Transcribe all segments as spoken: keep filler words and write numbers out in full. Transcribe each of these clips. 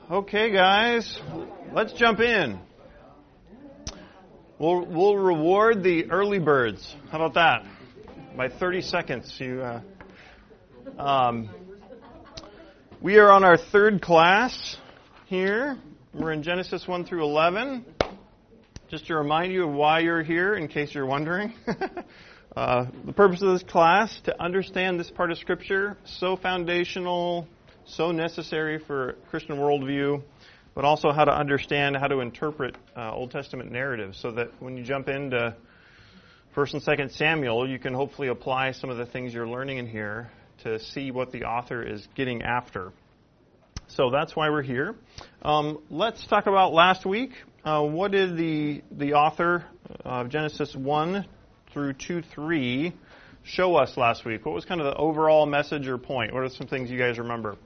Okay, guys, let's jump in. We'll we'll reward the early birds. How about that? By thirty seconds, you. Uh, um, we are on our third class here. We're in Genesis one through eleven. Just to remind you of why you're here, in case you're wondering. uh, the purpose of this class, to understand this part of Scripture, so foundational, so necessary for Christian worldview, but also how to understand, how to interpret uh, Old Testament narratives, so that when you jump into First and Second Samuel, you can hopefully apply some of the things you're learning in here to see what the author is getting after. So that's why we're here. Um, let's talk about last week. Uh, what did the the author of Genesis one through two, three show us last week? What was kind of the overall message or point? What are some things you guys remember?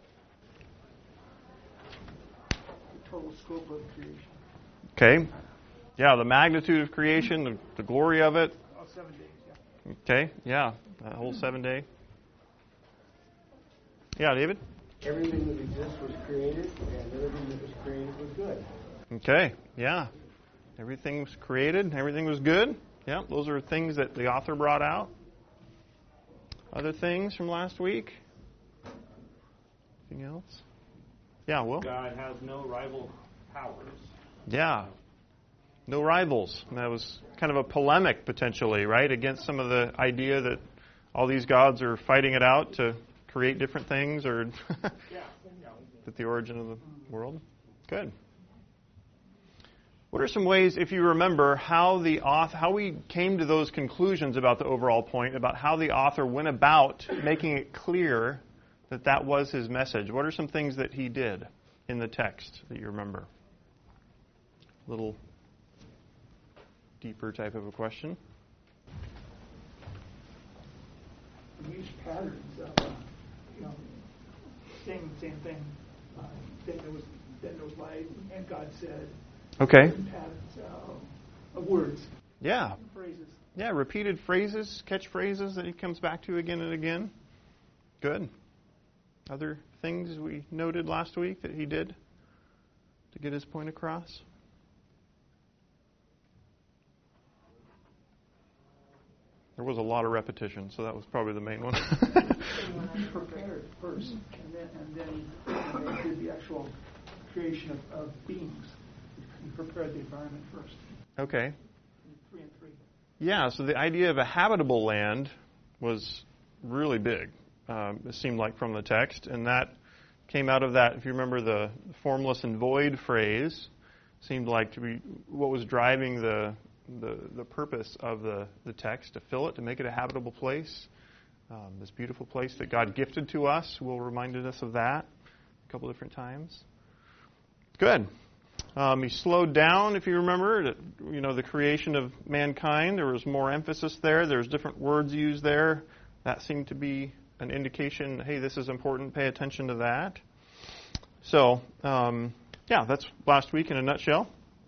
The total scope of creation. Okay. Yeah, the magnitude of creation, the, the glory of it. Oh, seven days, yeah. Okay, yeah, that whole seven day. Yeah, David? Everything that exists was created, and everything that was created was good. Okay, yeah. Everything was created, everything was good. Yeah, those are things that the author brought out. Other things from last week? Anything else? Yeah, Will? God has no rival powers. Yeah. No rivals. And that was kind of a polemic, potentially, right, against some of the idea that all these gods are fighting it out to create different things, or at the origin of the world. Good. What are some ways, if you remember, how the author, how we came to those conclusions about the overall point, about how the author went about making it clear that that was his message? What are some things that he did in the text that you remember? A little deeper type of a question. Use patterns of, uh, you know, saying the same thing. Uh, then there was then there was light, and God said. Okay. Patterns uh, of words. Yeah. Phrases. Yeah, repeated phrases, catchphrases that he comes back to again and again. Good. Other things we noted last week that he did to get his point across? There was a lot of repetition, so that was probably the main one. Be prepared first, and then and then, and then did the actual creation of, of beings. He prepared the environment first. Okay. Three and three. Yeah, so the idea of a habitable land was really big, um, it seemed like from the text, and that came out of that, if you remember the formless and void phrase, seemed like to be what was driving the the, the purpose of the, the text, to fill it, to make it a habitable place. Um, this beautiful place that God gifted to us. Will reminded us of that a couple different times. Good. Um, he slowed down, if you remember, you know, the creation of mankind. There was more emphasis there. There's different words used there. That seemed to be an indication, hey, this is important. Pay attention to that. So, um, yeah, that's last week in a nutshell.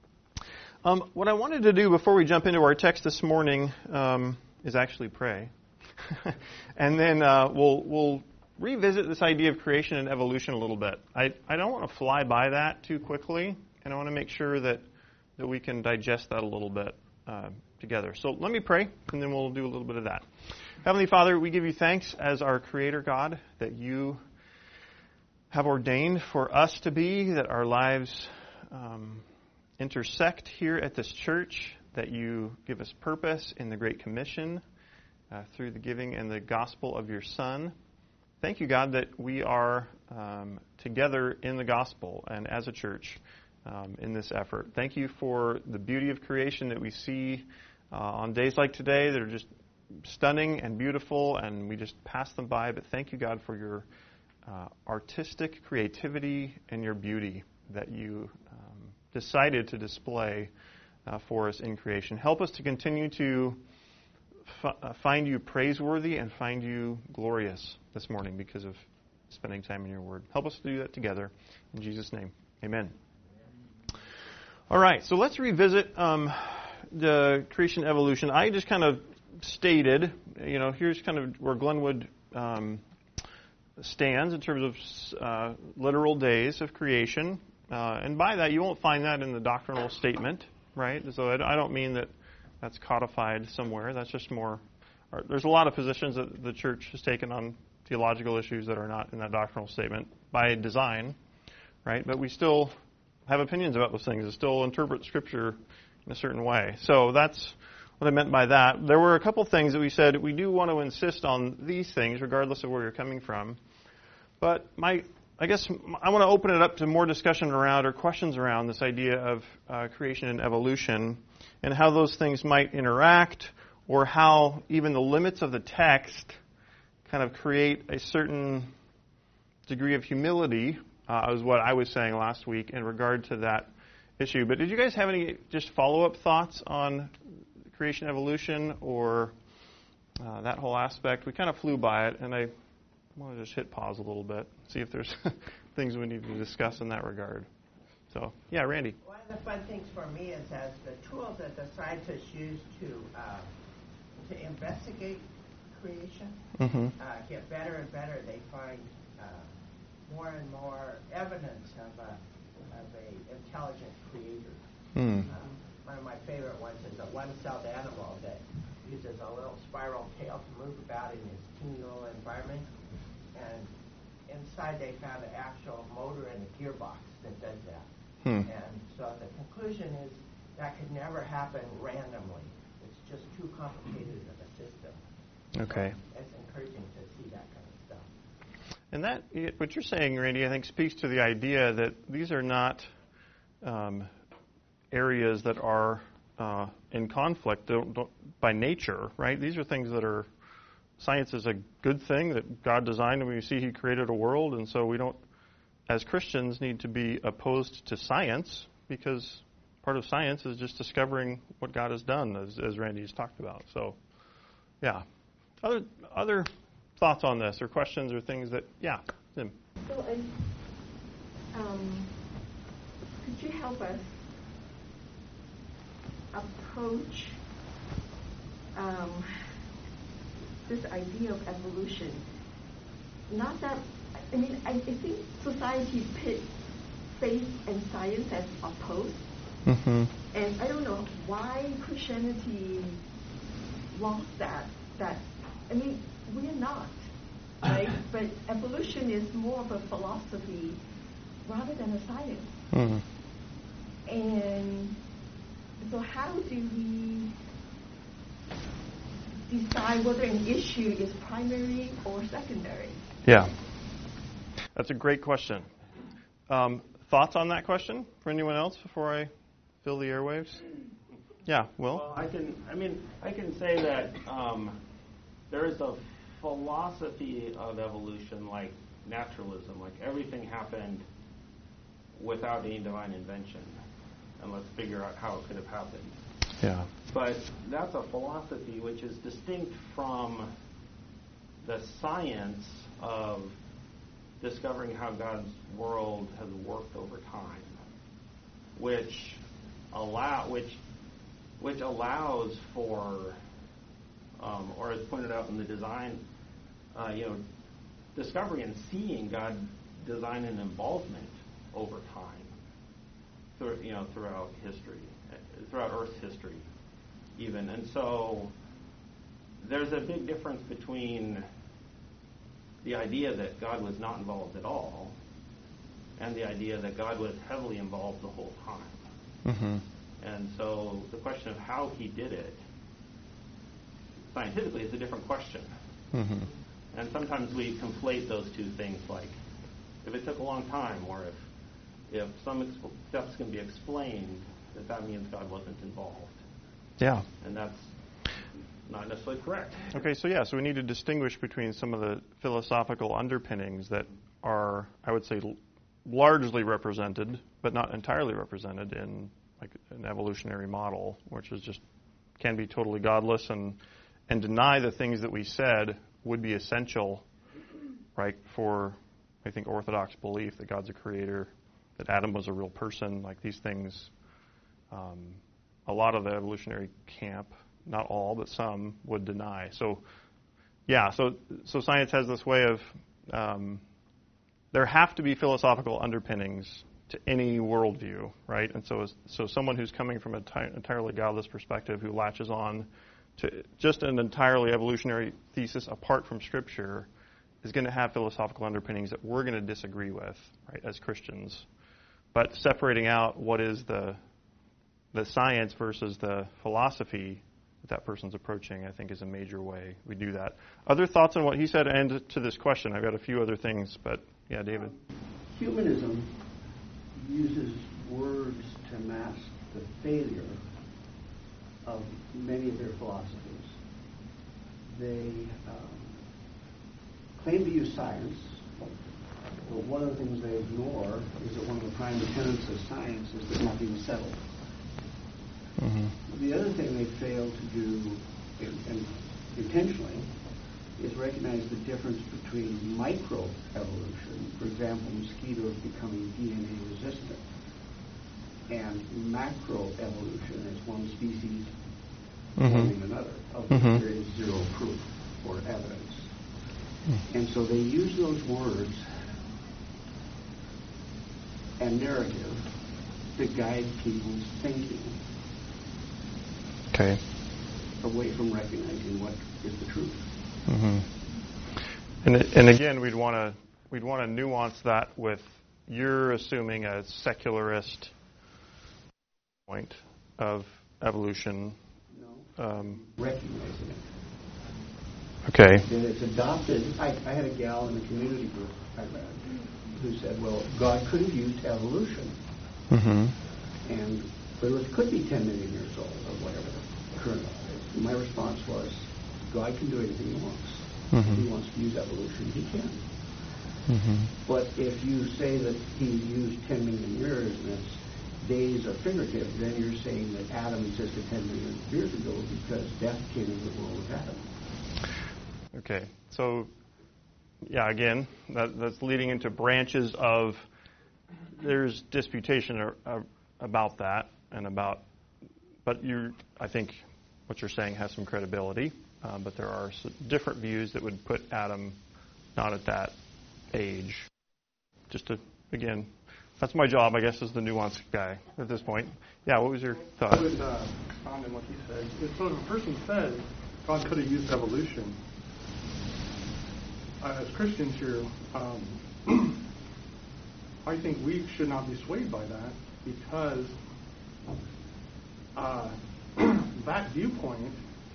Um, what I wanted to do before we jump into our text this morning um, is actually pray. and then uh, we'll we'll revisit this idea of creation and evolution a little bit. I, I don't want to fly by that too quickly, and I want to make sure that, that we can digest that a little bit uh, together. So let me pray, and then we'll do a little bit of that. Heavenly Father, we give you thanks as our Creator God that you have ordained for us to be, that our lives um, intersect here at this church, that you give us purpose in the Great Commission uh, through the giving and the gospel of your Son. Thank you, God, that we are um, together in the gospel and as a church um, in this effort. Thank you for the beauty of creation that we see uh, on days like today that are just stunning and beautiful, and we just pass them by. But thank you, God, for your uh, artistic creativity and your beauty that you um, decided to display uh, for us in creation. Help us to continue to f- uh, find you praiseworthy and find you glorious this morning because of spending time in your word. Help us to do that together. In Jesus' name, amen. All right, so let's revisit um, the creation evolution. I just kind of stated, you know, here's kind of where Glenwood um, stands in terms of uh, literal days of creation. Uh, and by that, you won't find that in the doctrinal statement, right? So I, I don't mean that that's codified somewhere. That's just more, or, there's a lot of positions that the church has taken on theological issues that are not in that doctrinal statement by design, right? But we still have opinions about those things. We still interpret Scripture in a certain way. So that's what I meant by that. There were a couple things that we said we do want to insist on these things, regardless of where you're coming from. But my, I guess I want to open it up to more discussion around or questions around this idea of uh, creation and evolution and how those things might interact, or how even the limits of the text kind of create a certain degree of humility, uh, is what I was saying last week in regard to that issue. But did you guys have any just follow-up thoughts on creation, evolution, or uh, that whole aspect? We kind of flew by it, and I want to just hit pause a little bit, see if there's things we need to discuss in that regard. So, yeah, Randy. One of the fun things for me is as the tools that the scientists use to uh, to investigate creation Mm-hmm. uh, get better and better. They find uh, more and more evidence of a of a intelligent creator. Mm. Um, one of my favorite ones is a one-celled animal that uses a little spiral tail to move about in its teeny little environment, and inside they found an actual motor and a gearbox that does that. Hmm. And so the conclusion is that could never happen randomly. It's just too complicated of a system. Okay. So it's encouraging to see that kind of stuff. And that, what you're saying, Randy, I think speaks to the idea that these are not um, areas that are uh, in conflict don't, don't, by nature, right? These are things that are, science is a good thing that God designed, and we see He created a world, and so we don't, as Christians, need to be opposed to science, because part of science is just discovering what God has done, as, as Randy's talked about. So, yeah. Other other thoughts on this, or questions, or things that, yeah, Tim. So, uh, um, could you help us approach um, this idea of evolution? Not that, I mean, I, I think society pits faith and science as opposed. Mm-hmm. And I don't know why Christianity lost that. That I mean, we're not, right? But evolution is more of a philosophy rather than a science. Mm-hmm. And so how do we decide whether an issue is primary or secondary? Yeah. That's a great question. Um, thoughts on that question for anyone else before I fill the airwaves? Yeah, Will? Well, I can. I mean, I can say that um, there is a philosophy of evolution, like naturalism, like everything happened without any divine invention, and let's figure out how it could have happened. Yeah. But that's a philosophy which is distinct from the science of discovering how God's world has worked over time, which allow which which allows for, um, or as pointed out in the design, uh, you know, discovering and seeing God design and involvement over time, through, you know, throughout history, throughout Earth's history, even. And so there's a big difference between the idea that God was not involved at all and the idea that God was heavily involved the whole time. Mm-hmm. And so the question of how He did it, scientifically, is a different question. Mm-hmm. And sometimes we conflate those two things, like if it took a long time, or if if some exp- steps can be explained, that that means God wasn't involved. Yeah. And that's not necessarily correct. Okay, so yeah, so we need to distinguish between some of the philosophical underpinnings that are, I would say, l- largely represented, but not entirely represented in like an evolutionary model, which is just can be totally godless and and deny the things that we said would be essential, right, for, I think, Orthodox belief that God's a creator, that Adam was a real person, like these things. Um, a lot of the evolutionary camp, not all, but some, would deny. So, yeah, so so science has this way of um, there have to be philosophical underpinnings to any worldview, right? And so, so someone who's coming from an enti- entirely godless perspective, who latches on to just an entirely evolutionary thesis apart from Scripture, is going to have philosophical underpinnings that we're going to disagree with, right, as Christians. But separating out what is the the science versus the philosophy that that person's approaching, I think, is a major way we do that. Other thoughts on what he said and to this question? I've got a few other things, but yeah, David. Humanism uses words to mask the failure of many of their philosophies. They um, claim to use science, but one of the things they ignore is that one of the prime tenets of science is that nothing is settled. Mm-hmm. The other thing they fail to do, and, and intentionally, is recognize the difference between microevolution, for example, mosquitoes becoming D N A resistant, and macroevolution as one species mm-hmm. forming another, of which mm-hmm. there is zero proof or evidence. Mm-hmm. And so they use those words and narrative to guide people's thinking okay. away from recognizing what is the truth. Mm-hmm. And and again, we'd want to we'd want to nuance that with you're assuming a secularist point of evolution. No, um, recognizing it. Okay. That it's adopted. I, I had a gal in the community group I read who said, "Well, God could have used evolution, mm-hmm. and the Earth could be ten million years old or whatever the current is." And my response was, God can do anything he wants. Mm-hmm. If he wants to use evolution, he can. Mm-hmm. But if you say that he used ten million years and its days are figurative, then you're saying that Adam existed ten million years ago because death came into the world with Adam. Okay. So, yeah, again, that, that's leading into branches of, there's disputation ar, ar, about that and about, but you, I think what you're saying has some credibility. Uh, but there are different views that would put Adam not at that age. Just to, again, that's my job, I guess, as the nuanced guy at this point. Yeah, what was your thought? I would uh, expound on what he said. So if a person says God could have used evolution, uh, as Christians here, um, I think we should not be swayed by that because uh, that viewpoint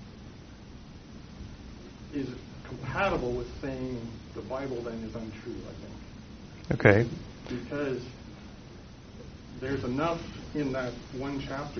is compatible with saying the Bible then is untrue, I think. Okay. Because there's enough in that one chapter.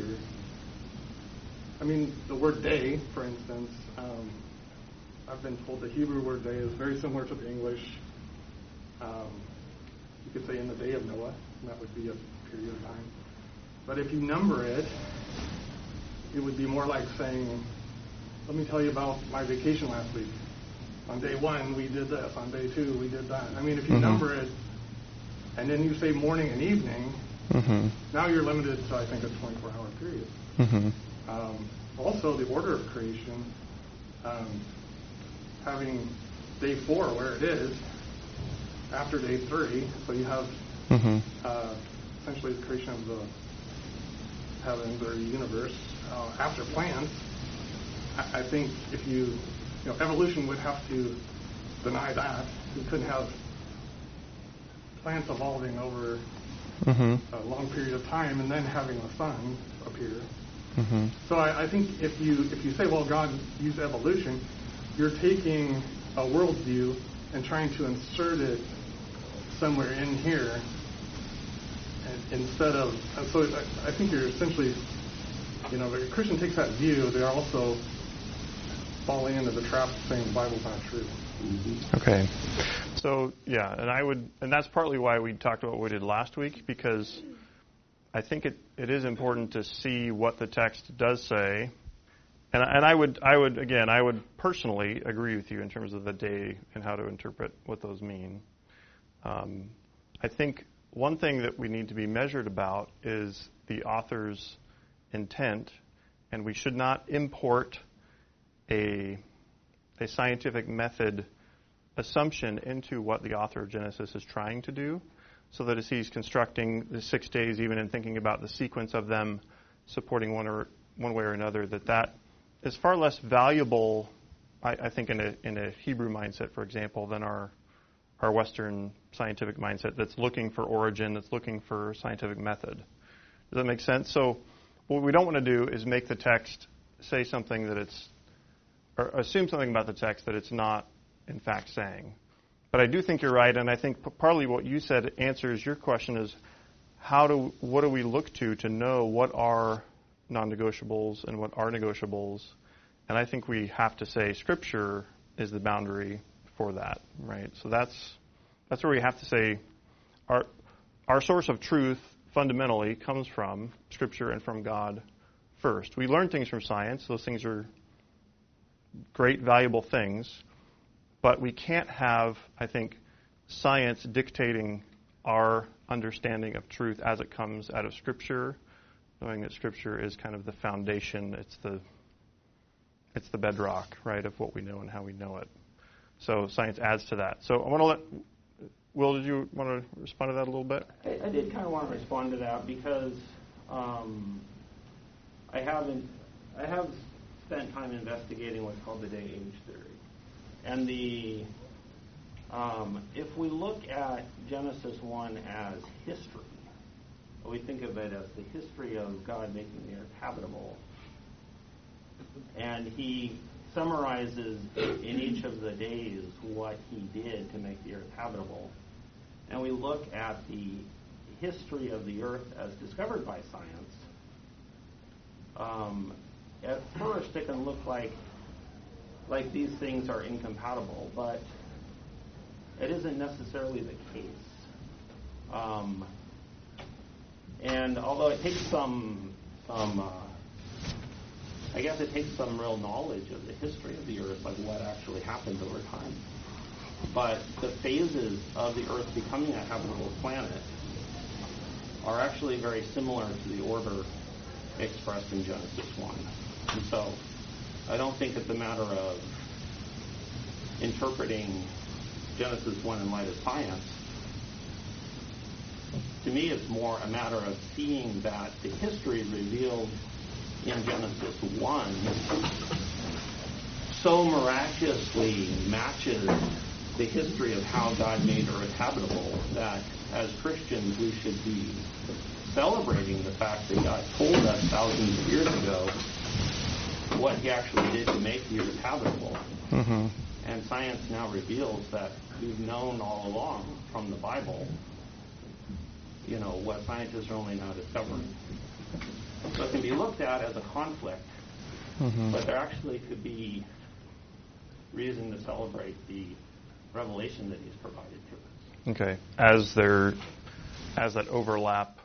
I mean, the word day, for instance, um, I've been told the Hebrew word day is very similar to the English. Um, you could say in the day of Noah, and that would be a period of time. But if you number it, it would be more like saying, let me tell you about my vacation last week. On day one, we did this. On day two, we did that. I mean, if you mm-hmm. number it, and then you say morning and evening, mm-hmm. now you're limited to, I think, a twenty-four hour period. Mm-hmm. Um, also, the order of creation, um, having day four where it is, after day three, so you have mm-hmm. uh, essentially the creation of the heavens or the universe uh, after plants. I think if you, you know, evolution would have to deny that. You couldn't have plants evolving over mm-hmm. a long period of time and then having the sun appear. Mm-hmm. So I, I think if you if you say, well, God used evolution, you're taking a worldview and trying to insert it somewhere in here, and instead of. And so I, I think you're essentially, you know, if a Christian takes that view, they're also falling into the trap of saying the Bible's not true. Mm-hmm. Okay. So, yeah, and I would, and that's partly why we talked about what we did last week, because I think it, it is important to see what the text does say. And, and I would, I would, again, I would personally agree with you in terms of the day and how to interpret what those mean. Um, I think one thing that we need to be measured about is the author's intent, and we should not import a a scientific method assumption into what the author of Genesis is trying to do, so that as he's constructing the six days, even in thinking about the sequence of them supporting one or one way or another, that that is far less valuable, I, I think, in a in a Hebrew mindset, for example, than our our Western scientific mindset that's looking for origin, that's looking for scientific method. Does that make sense? So what we don't want to do is make the text say something that it's, or assume something about the text that it's not, in fact, saying. But I do think you're right, and I think partly what you said answers your question is, how do, what do we look to to know what are non-negotiables and what are negotiables? And I think we have to say Scripture is the boundary for that, right? So that's that's where we have to say our our source of truth fundamentally comes from Scripture and from God first. We learn things from science; those things are great, valuable things, but we can't have, I think, science dictating our understanding of truth as it comes out of Scripture, knowing that Scripture is kind of the foundation; it's the it's the bedrock, right, of what we know and how we know it. So science adds to that. So I want to let Will, did you want to respond to that a little bit? I, I did kind of want to respond to that because um, I haven't I have spent time investigating what's called the day-age theory, and the um, if we look at Genesis one as history, we think of it as the history of God making the earth habitable, and He summarizes in each of the days what He did to make the earth habitable. And we look at the history of the earth as discovered by science. Um, at first, it can look like like these things are incompatible, but it isn't necessarily the case. Um, and although it takes some some uh, I guess it takes some real knowledge of the history of the earth, like what actually happened over time. But the phases of the earth becoming a habitable planet are actually very similar to the order expressed in Genesis one. And so I don't think it's a matter of interpreting Genesis one in light of science. To me, it's more a matter of seeing that the history revealed in Genesis one so miraculously matches the history of how God made earth habitable that as Christians we should be celebrating the fact that God told us thousands of years ago what He actually did to make the earth habitable. Mm-hmm. And science now reveals that we've known all along from the Bible, you know, what scientists are only now discovering. So it can be looked at as a conflict, mm-hmm. but there actually could be reason to celebrate the revelation that He's provided to us. Okay, as there, as that overlap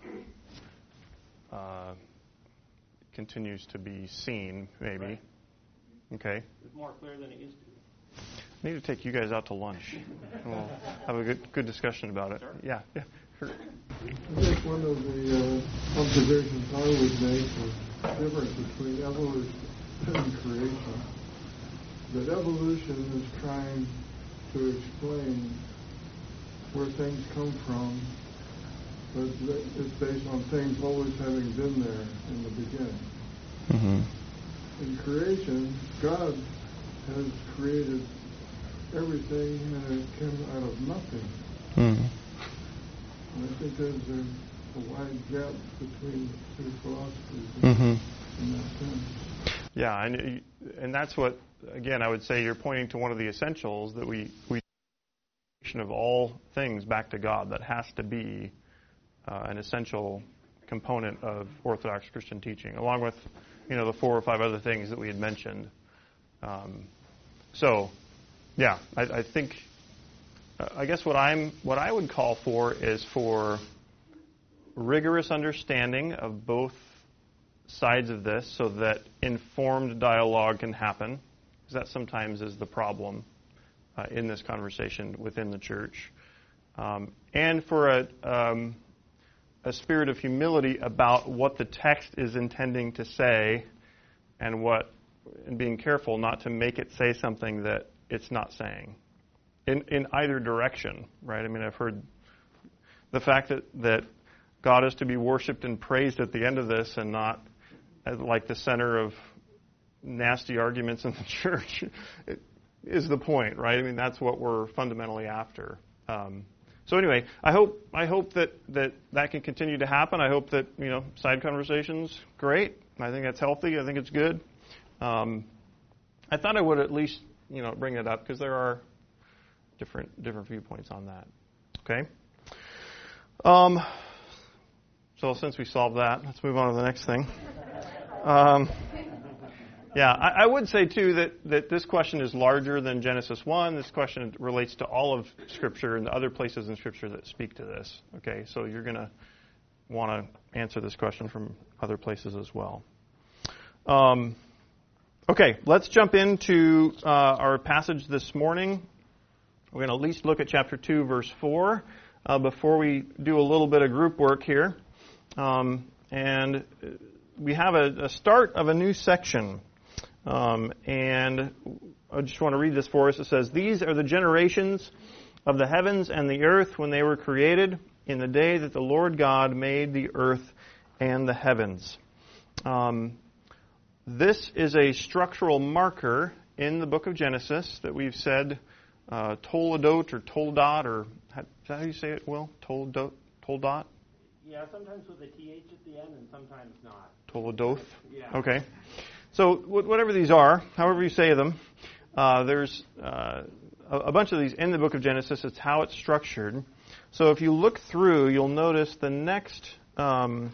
uh, continues to be seen, maybe. Right. Okay. It's more clear than it used to be. I need to take you guys out to lunch. We'll have a good good discussion about it. Sure. Yeah. Yeah. Sure. I think one of the uh, observations I would make is the difference between evolution and creation. That evolution is trying to explain where things come from, but it's based on things always having been there in the beginning. Mm-hmm. In creation, God has created everything and it came out of nothing. Mm-hmm. And I think there's a, a wide gap between the two philosophies Mm-hmm. in that sense. Yeah, and and that's what, again, I would say you're pointing to one of the essentials that we we of all things back to God. That has to be uh, an essential component of Orthodox Christian teaching, along with, you know, the four or five other things that we had mentioned. Um, so, yeah, I, I think. I guess what I'm what I would call for is for rigorous understanding of both sides of this, so that informed dialogue can happen, because that sometimes is the problem uh, in this conversation within the church, um, and for a um, a spirit of humility about what the text is intending to say, and what and being careful not to make it say something that it's not saying. in, in either direction, right? I mean, I've heard the fact that, that God is to be worshipped and praised at the end of this and not as like the center of nasty arguments in the church is the point, right? I mean, that's what we're fundamentally after. Um, so anyway, I hope I hope that, that that can continue to happen. I hope that, you know, side conversations, great. I think that's healthy. I think it's good. Um, I thought I would at least, you know, bring it up because there are different different viewpoints on that. Okay. Um, so since we solved that, let's move on to the next thing. Um, yeah, I, I would say too that, that this question is larger than Genesis one. This question relates to all of Scripture and the other places in Scripture that speak to this. Okay, so you're going to want to answer this question from other places as well. Um, okay, let's jump into uh, our passage this morning. We're going to at least look at chapter two, verse four, uh, before we do a little bit of group work here. Um, and we have a, a start of a new section. Um, and I just want to read this for us. It says, "These are the generations of the heavens and the earth when they were created, in the day that the Lord God made the earth and the heavens." Um, this is a structural marker in the book of Genesis that we've said uh, toledot or toldot, or is that how you say it, Will? Toldot? Toldot? Yeah, sometimes with a T H at the end and sometimes not. Toledoth? Yeah. Okay. So whatever these are, however you say them, uh, there's uh, a, a bunch of these in the book of Genesis. It's how it's structured. So if you look through, you'll notice the next um,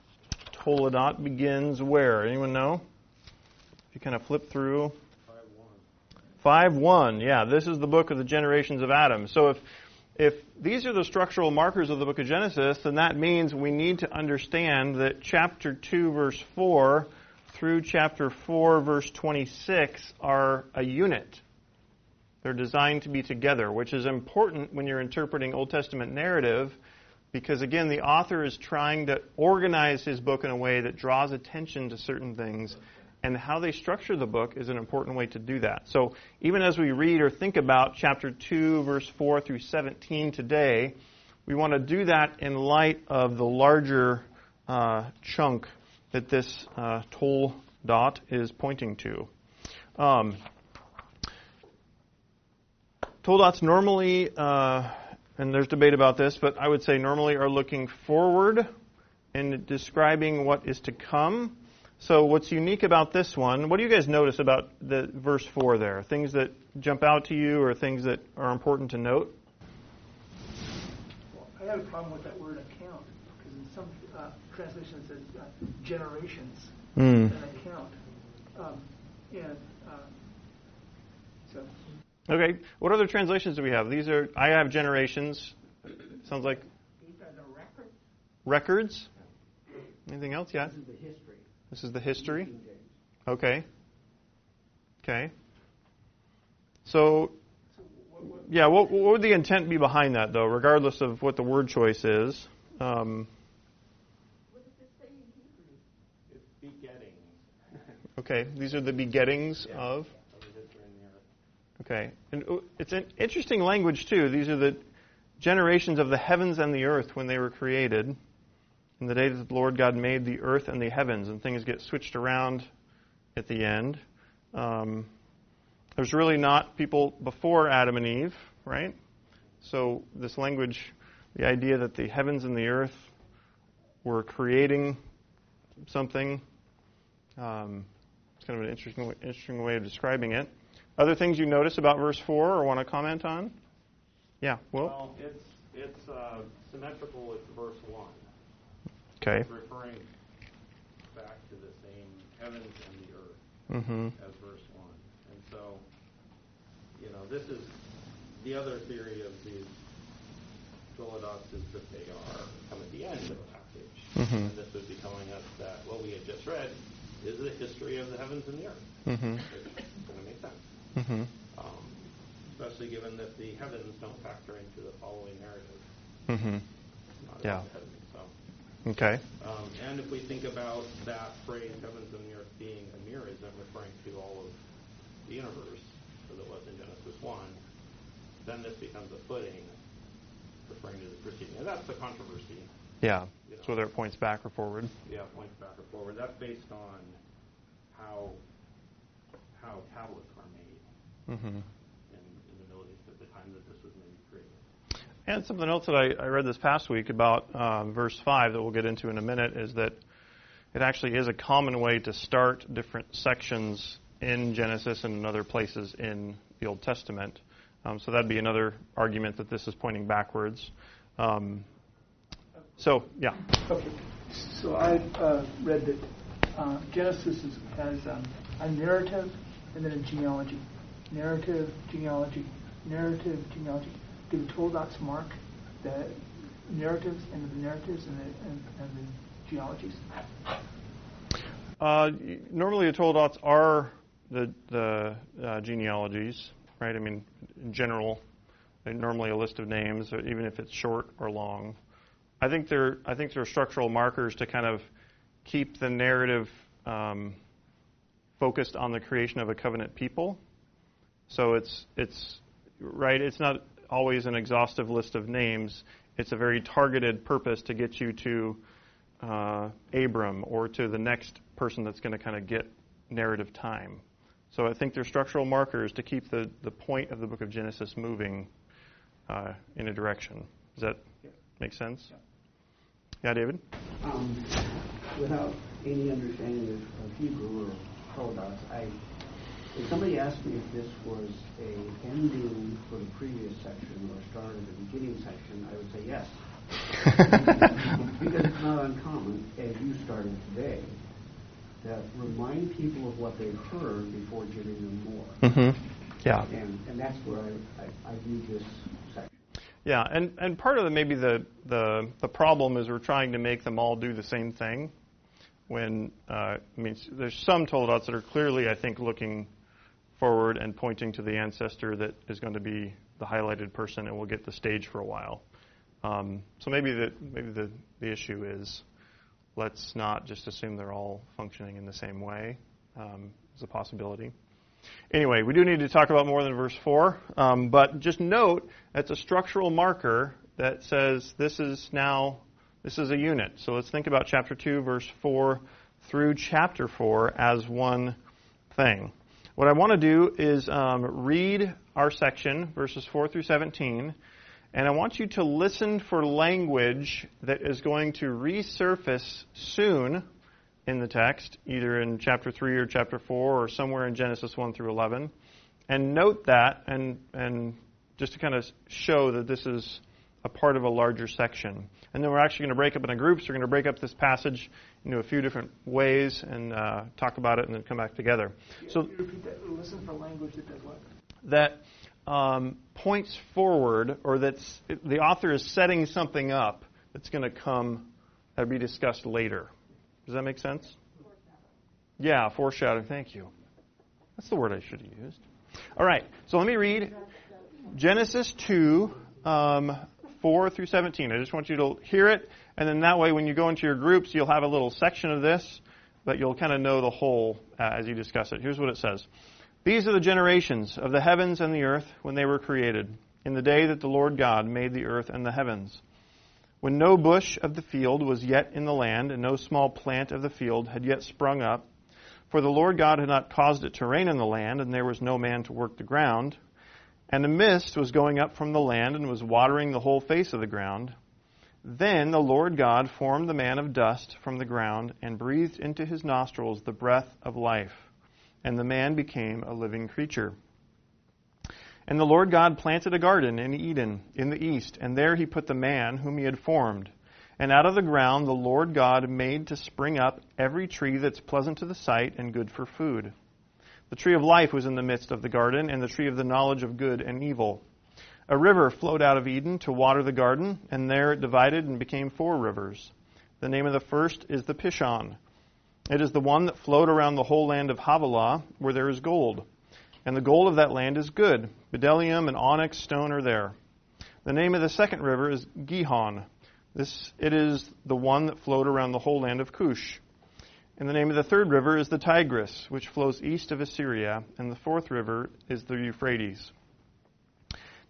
toledot begins where? Anyone know? If you kind of flip through. five one. five one, yeah. This is the book of the generations of Adam. So if If these are the structural markers of the book of Genesis, then that means we need to understand that chapter two, verse four, through chapter four, verse twenty-six are a unit. They're designed to be together, which is important when you're interpreting Old Testament narrative, because, again, the author is trying to organize his book in a way that draws attention to certain things, and how they structure the book is an important way to do that. So even as we read or think about chapter two, verse four through seventeen today, we want to do that in light of the larger uh, chunk that this uh, toll dot is pointing to. Um, toll dots normally, uh, and there's debate about this, but I would say normally are looking forward and describing what is to come. So what's unique about this one, what do you guys notice about the verse four there? Things that jump out to you or things that are important to note? Well, I have a problem with that word account, because in some uh, translations it says uh, generations, Mm. an account. Um, and uh, so... Okay, what other translations do we have? These are, I have generations. Sounds like These are the records. records. Anything else? Yeah? This is the history. This is the history. Okay. Okay. So, yeah, what, what would the intent be behind that, though, regardless of what the word choice is? Um, What does it say in Hebrew? It's begetting. okay, these are the begettings Yeah. of. Of the history in the earth. Okay, and uh, it's an interesting language too. These are the generations of the heavens and the earth when they were created. In the day that the Lord God made the earth and the heavens, and things get switched around at the end. Um, there's really not people before Adam and Eve, right? So this language, the idea that the heavens and the earth were creating something, um, it's kind of an interesting, interesting way of describing it. Other things you notice about verse four or want to comment on? Yeah, Will? Well, it's it's uh, symmetrical with verse one. Okay. It's referring back to the same heavens and the earth Mm-hmm. as verse one. And so, you know, this is the other theory of these Philodots is that they are come at the end of a passage. Mm-hmm. And this would be telling us that what we had just read is the history of the heavens and the earth. Mm-hmm. It's going to make sense. Mm-hmm. Um, especially given that the heavens don't factor into the following narrative. Mm-hmm. Not Yeah. about the heavens, so. Okay. Um, and if we think about that phrase, heavens and the earth being a merism, referring to all of the universe, as it was in Genesis one, then this becomes a footing referring to the preceding. And that's the controversy. Yeah. You know. So whether it points back or forward. Yeah, points back or forward. That's based on how how tablets are made Mm-hmm. in, in the Middle East at the time that this was maybe created. And something else that I, I read this past week about um, verse five that we'll get into in a minute is that it actually is a common way to start different sections in Genesis and in other places in the Old Testament. Um, so that'd be another argument that this is pointing backwards. Um, so, yeah. Okay. So I uh, read that uh, Genesis is, has um, a narrative and then a genealogy. Narrative, genealogy, narrative, genealogy. Do the Toledots mark the narratives and the narratives and the, and, and the genealogies? Uh, normally the Toledots are the, the uh, genealogies, right? I mean, in general, they're normally a list of names, even if it's short or long. I think they're I think they're structural markers to kind of keep the narrative um, focused on the creation of a covenant people. So it's it's right. It's not always an exhaustive list of names. It's a very targeted purpose to get you to uh, Abram or to the next person that's going to kind of get narrative time. So I think they're structural markers to keep the, the point of the book of Genesis moving uh, in a direction. Does that Yeah. make sense? Yeah. Yeah, David? Um, without any understanding of, of Hebrew or Toledots, I, if somebody asked me if this was a ending for the previous section or start of the beginning section, I would say yes. Because it's not uncommon, as you started today, to remind people of what they've heard before giving them more. Mm-hmm. Yeah. And, and that's where I, I, I view this section. Yeah, and, and part of the maybe the, the the problem is we're trying to make them all do the same thing. When uh, I mean, there's some Toledots that are clearly, I think, looking forward and pointing to the ancestor that is going to be the highlighted person and will get the stage for a while. Um, so maybe the maybe the, the issue is let's not just assume they're all functioning in the same way. Um, it's a possibility. Anyway, we do need to talk about more than verse four, um, but just note that's a structural marker that says this is now, this is a unit. So let's think about chapter two, verse four through chapter four as one thing. What I want to do is um, read our section, verses four through seventeen, and I want you to listen for language that is going to resurface soon in the text, either in chapter three or chapter four or somewhere in Genesis one through eleven. And note that, and and just to kind of show that this is a part of a larger section. And then we're actually going to break up into groups. We're going to break up this passage into a few different ways and uh, talk about it and then come back together. So you repeat that. Listen for language that does what? That um, points forward, or that's the author is setting something up that's going to come that will be discussed later. Does that make sense? Yeah, foreshadowing. Thank you. That's the word I should have used. All right, so let me read Genesis two, um, four through seventeen. I just want you to hear it, and then that way when you go into your groups, you'll have a little section of this, but you'll kind of know the whole uh, as you discuss it. Here's what it says. These are the generations of the heavens and the earth when they were created, in the day that the Lord God made the earth and the heavens. When no bush of the field was yet in the land, and no small plant of the field had yet sprung up, for the Lord God had not caused it to rain in the land, and there was no man to work the ground, and a mist was going up from the land and was watering the whole face of the ground. Then the Lord God formed the man of dust from the ground and breathed into his nostrils the breath of life, and the man became a living creature. And the Lord God planted a garden in Eden in the east, and there he put the man whom he had formed. And out of the ground the Lord God made to spring up every tree that's pleasant to the sight and good for food. The tree of life was in the midst of the garden, and the tree of the knowledge of good and evil. A river flowed out of Eden to water the garden, and there it divided and became four rivers. The name of the first is the Pishon. It is the one that flowed around the whole land of Havilah, where there is gold. And the gold of that land is good. Bdellium and onyx stone are there. The name of the second river is Gihon. This it is the one that flowed around the whole land of Cush. And the name of the third river is the Tigris, which flows east of Assyria. And the fourth river is the Euphrates.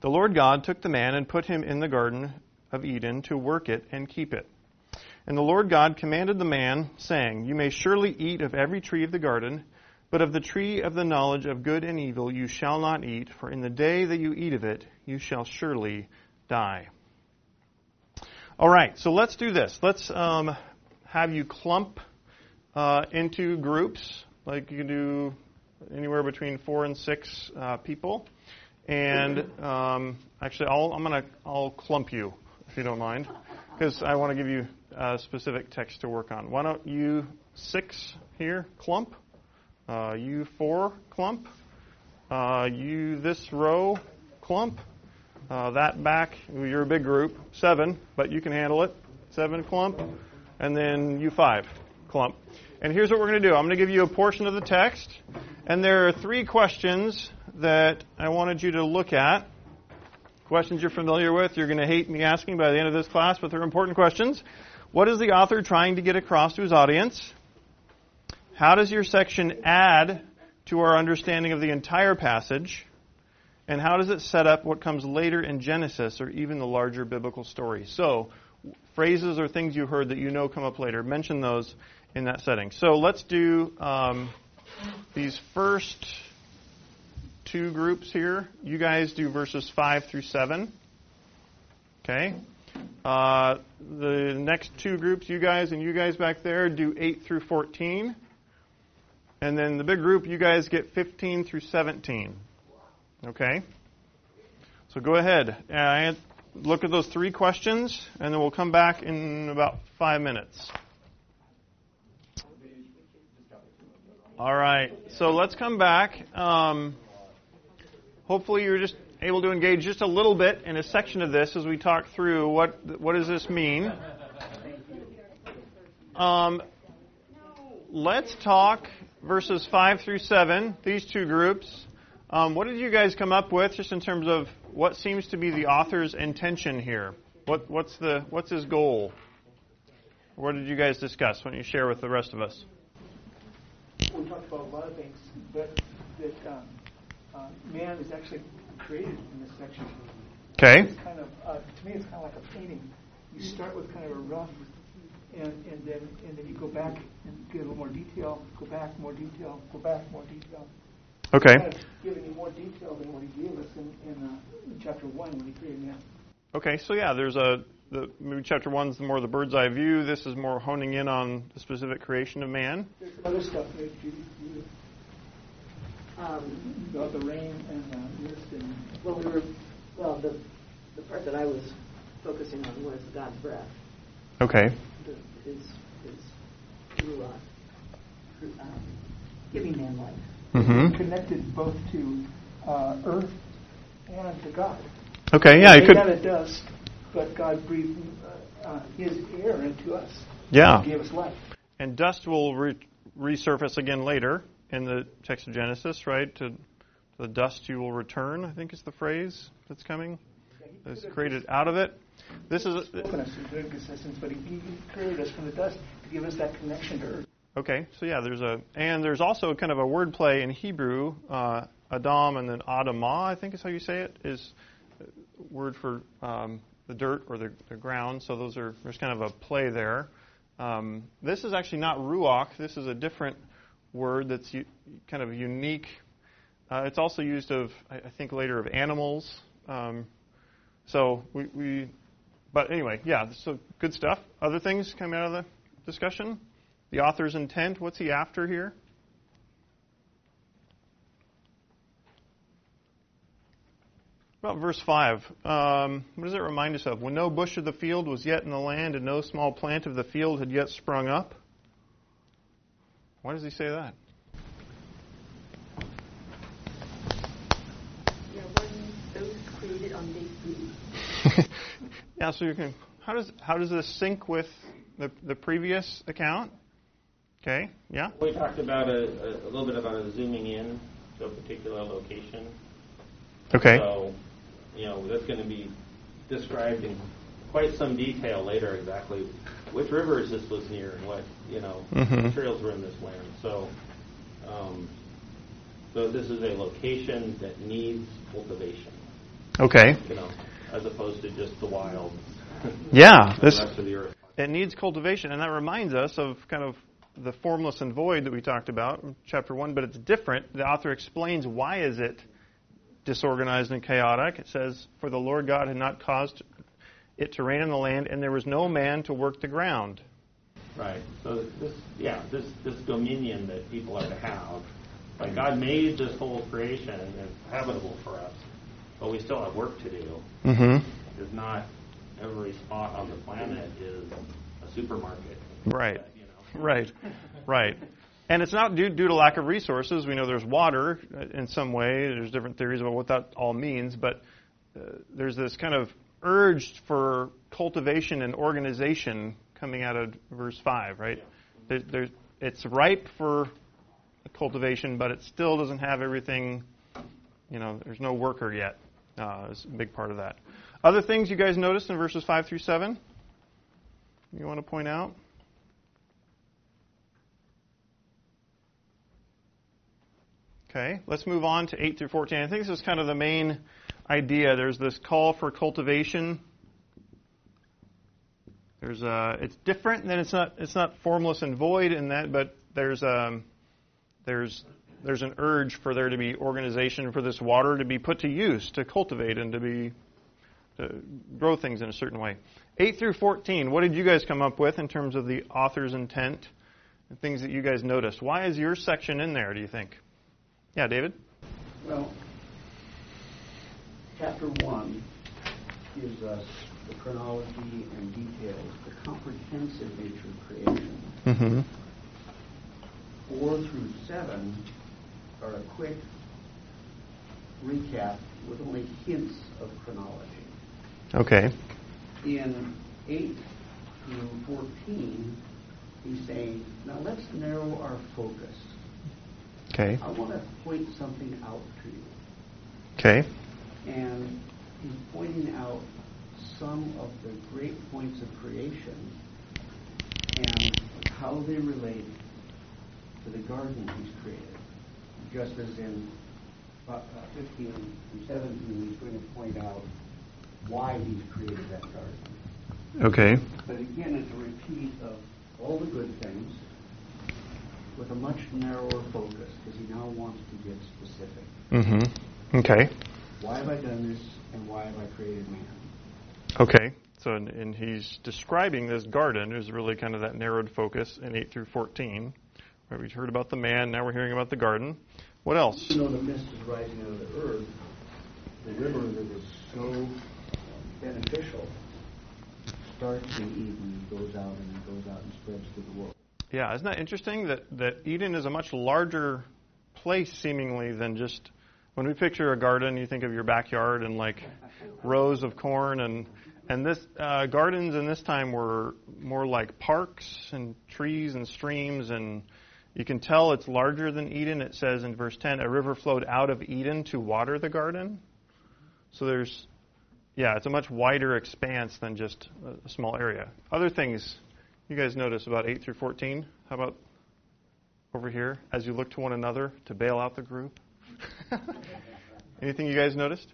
The Lord God took the man and put him in the Garden of Eden to work it and keep it. And the Lord God commanded the man, saying, You may surely eat of every tree of the garden, but of the tree of the knowledge of good and evil you shall not eat, for in the day that you eat of it, you shall surely die. All right, so let's do this. Let's um, have you clump uh, into groups, like you can do anywhere between four and six uh, people. And um, actually, I'll, I'm going to I'll clump you, if you don't mind, because I want to give you a specific text to work on. Why don't you six here clump, uh, you four clump, uh, you this row clump, uh, that back, you're a big group, seven, but you can handle it, seven clump, and then you five clump. And here's what we're going to do. I'm going to give you a portion of the text, and there are three questions that I wanted you to look at. Questions you're familiar with. You're going to hate me asking by the end of this class, but they're important questions. What is the author trying to get across to his audience? How does your section add to our understanding of the entire passage? And how does it set up what comes later in Genesis or even the larger biblical story? So, phrases or things you heard that you know come up later, mention those in that setting. So let's do um, these first two groups here. You guys do verses five through seven. Okay. Uh, the next two groups, you guys and you guys back there, do eight through fourteen. And then the big group, you guys get fifteen through seventeen. Okay? So go ahead and look at those three questions, and then we'll come back in about five minutes. All right. So let's come back. Um, hopefully you're just able to engage just a little bit in a section of this as we talk through what what does this mean. Um, let's talk verses five through seven, these two groups. Um, what did you guys come up with just in terms of what seems to be the author's intention here? What, what's the what's his goal? What did you guys discuss? Why don't you share with the rest of us? We talked about a lot of things, but that um, uh, man is actually created in this section. Okay. It's kind of, uh, to me, it's kind of like a painting. You start with kind of a rough, and, and then and then you go back and get a little more detail. Go back, more detail. Go back, more detail. Okay. Kind of giving you more detail than what he gave us in, in, uh, in chapter one when he created man. Okay, so yeah, there's a the maybe chapter one's more the bird's eye view. This is more honing in on the specific creation of man. There's some other stuff that you, you Um, about the rain and uh, mist and well, we were well. The the part that I was focusing on was God's breath. Okay. The, his his ruach, um, giving man life. Mm-hmm. connected both to uh, earth and to God. Okay, yeah, you could. Made out of dust, but God breathed uh, uh, His air into us. Yeah. He gave us life. And dust will re- resurface again later in the text of Genesis, right? To, to the dust you will return, I think is the phrase that's coming. It's created out of it. This is. He's spoken us into existence, but he, he created us from the dust to give us that connection to earth. Okay, so yeah, there's a, and there's also kind of a word play in Hebrew, uh, Adam and then Adamah, I think is how you say it, is a word for um, the dirt or the, the ground. So those are, there's kind of a play there. Um, this is actually not ruach. This is a different word that's u- kind of unique. Uh, it's also used of, I, I think later, of animals. Um, so we, we, but anyway, yeah, so good stuff. Other things coming out of the discussion? The author's intent, what's he after here? About verse five. Um, what does it remind us of? When no bush of the field was yet in the land, and no small plant of the field had yet sprung up. Why does he say that? Yeah, when those created on day three. Yeah, so you can. How does how does this sync with the the previous account? Okay, yeah. We talked about a, a, a little bit about a zooming in to a particular location. Okay. So, you know, that's going to be described in quite some detail later exactly which rivers this was near and what, you know, mm-hmm. materials were in this land. So, um, so this is a location that needs cultivation. Okay. You know, as opposed to just the wild. Yeah. The This, rest of the earth. it needs cultivation, and that reminds us of kind of the formless and void that we talked about in chapter one, but it's different. The author explains why is it disorganized and chaotic. It says, "For the Lord God had not caused it to rain in the land, and there was no man to work the ground." Right. So this, yeah, this this dominion that people are to have, like God made this whole creation and it's habitable for us, but we still have work to do. Mm-hmm. It's not every spot on the planet is a supermarket. Right. That, you know. Right. Right. And it's not due, due to lack of resources. We know there's water in some way. There's different theories about what that all means, but uh, there's this kind of urge for cultivation and organization coming out of verse five, right? There, there, it's ripe for cultivation, but it still doesn't have everything, you know, there's no worker yet. Uh, it's a big part of that. Other things you guys noticed in verses five through seven you want to point out? Okay, let's move on to eight through fourteen. I think this is kind of the main idea. There's this call for cultivation. There's a, it's different than it's not it's not formless and void in that, but there's um there's there's an urge for there to be organization, for this water to be put to use, to cultivate and to be to grow things in a certain way. eight through fourteen, what did you guys come up with in terms of the author's intent and things that you guys noticed? Why is your section in there, do you think? Yeah, David? Well, chapter one gives us the chronology and details, the comprehensive nature of creation. Mm-hmm. Four through seven are a quick recap with only hints of chronology. Okay. In eight through fourteen, he's saying, now let's narrow our focus. Okay. I want to point something out to you. Okay. And he's pointing out some of the great points of creation and how they relate to the garden he's created. Just as in uh, fifteen and seventeen, he's going to point out why he's created that garden. Okay. But again, it's a repeat of all the good things with a much narrower focus, because he now wants to get specific. Mm-hmm. Okay. Why have I done this, and why have I created man? Okay. So, and, and he's describing this garden is really kind of that narrowed focus in eight through fourteen. Right, we heard about the man, now we're hearing about the garden. What else? Even though the mist is rising out of the earth, the river that was so beneficial starts in Eden and goes out and then goes out and spreads to the world. Yeah, isn't that interesting that, that Eden is a much larger place seemingly than just, when we picture a garden, you think of your backyard and like rows of corn, and and this uh, gardens in this time were more like parks and trees and streams, and you can tell it's larger than Eden. It says in verse ten, a river flowed out of Eden to water the garden. So there's, yeah, it's a much wider expanse than just a small area. Other things you guys notice about eight through fourteen? How about over here, as you look to one another to bail out the group? Anything you guys noticed?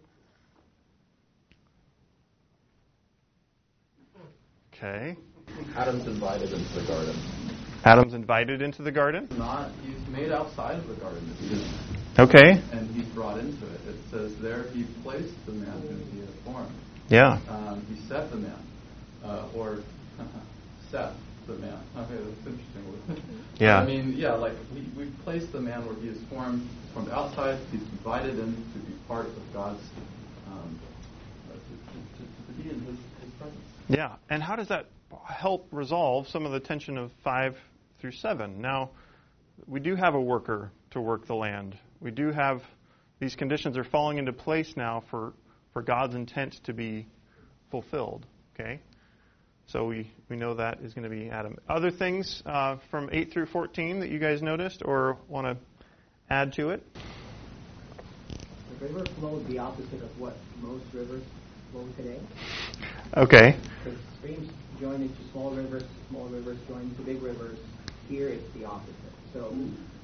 Okay. Adam's invited into the garden. Adam's invited into the garden? Not, he's made outside of the garden. Okay. And he's brought into it. It says there he placed the man whom he had formed. Yeah. Um, he set the man. Uh, or set the man. Okay, that's interesting. Yeah. I mean, yeah, like we, we placed the man where he is formed from the outside. He's invited in to be part of God's, um, uh, to, to, to be in his, his presence. Yeah. And how does that help resolve some of the tension of five through seven? Now, we do have a worker to work the land. We do have, these conditions are falling into place now for, for God's intent to be fulfilled. Okay? So we, we know that is going to be Adam. Other things uh, from eight through fourteen that you guys noticed or want to add to it? The river flowed the opposite of what most rivers flow today. Okay. Because streams join into small rivers, small rivers join into big rivers. Here it's the opposite. So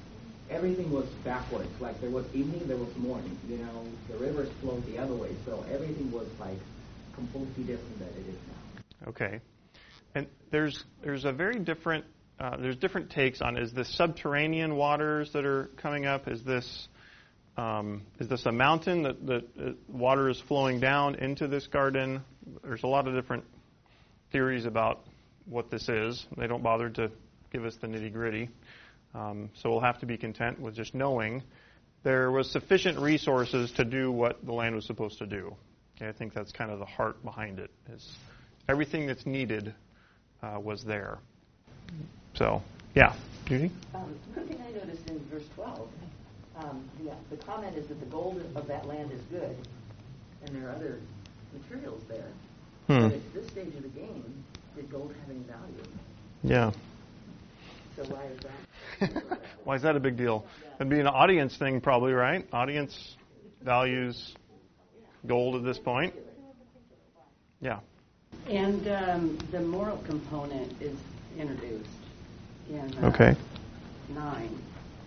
everything was backwards. Like there was evening, there was morning. You know, the rivers flowed the other way, so everything was like completely different than it is now. Okay, and there's there's a very different uh, there's different takes on, is this subterranean waters that are coming up? Is this um, is this a mountain that that uh, water is flowing down into this garden? There's a lot of different theories about what this is. They don't bother to give us the nitty gritty, um, so we'll have to be content with just knowing there was sufficient resources to do what the land was supposed to do. Okay, I think that's kind of the heart behind it. Is everything that's needed uh, was there. So, yeah, Judy? Um, one thing I noticed in verse twelve, um, the, the comment is that the gold of that land is good, and there are other materials there. Hmm. But at this stage of the game, did gold have any value? Yeah. So why is that? Why is that a big deal? It'd be an audience thing probably, right? Audience values gold at this point. Yeah. And um, the moral component is introduced in uh, okay. nine.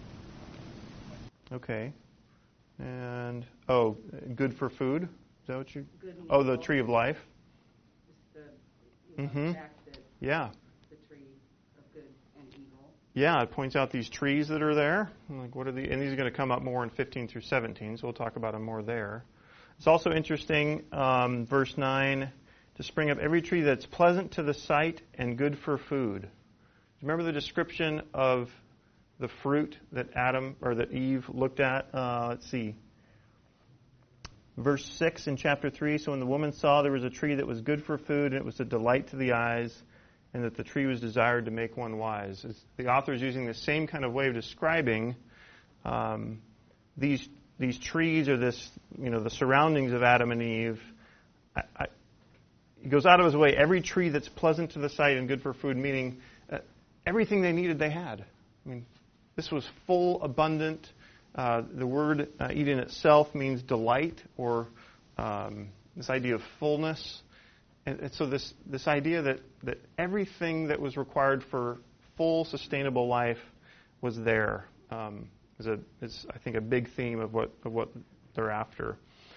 Okay. And, oh, good for food? Is that what you... Good and oh, the evil. tree of life? Just the, you know, mm-hmm. the fact that yeah. the tree of good and evil. Yeah, it points out these trees that are there. Like, what are the? And these are going to come up more in fifteen through seventeen, so we'll talk about them more there. It's also interesting, um, verse nine, to spring up every tree that's pleasant to the sight and good for food. Remember the description of the fruit that Adam or that Eve looked at? Uh, let's see. Verse six in chapter three, so when the woman saw there was a tree that was good for food, and it was a delight to the eyes, and that the tree was desired to make one wise. It's, the author is using the same kind of way of describing um, these these trees or this, you know, the surroundings of Adam and Eve. I, I, he goes out of his way, every tree that's pleasant to the sight and good for food, meaning uh, everything they needed they had. I mean, this was full, abundant. Uh, the word uh, Eden itself means delight, or um, this idea of fullness. And, and so this, this idea that, that everything that was required for full, sustainable life was there um, is, a, is, I think, a big theme of what, of what they're after.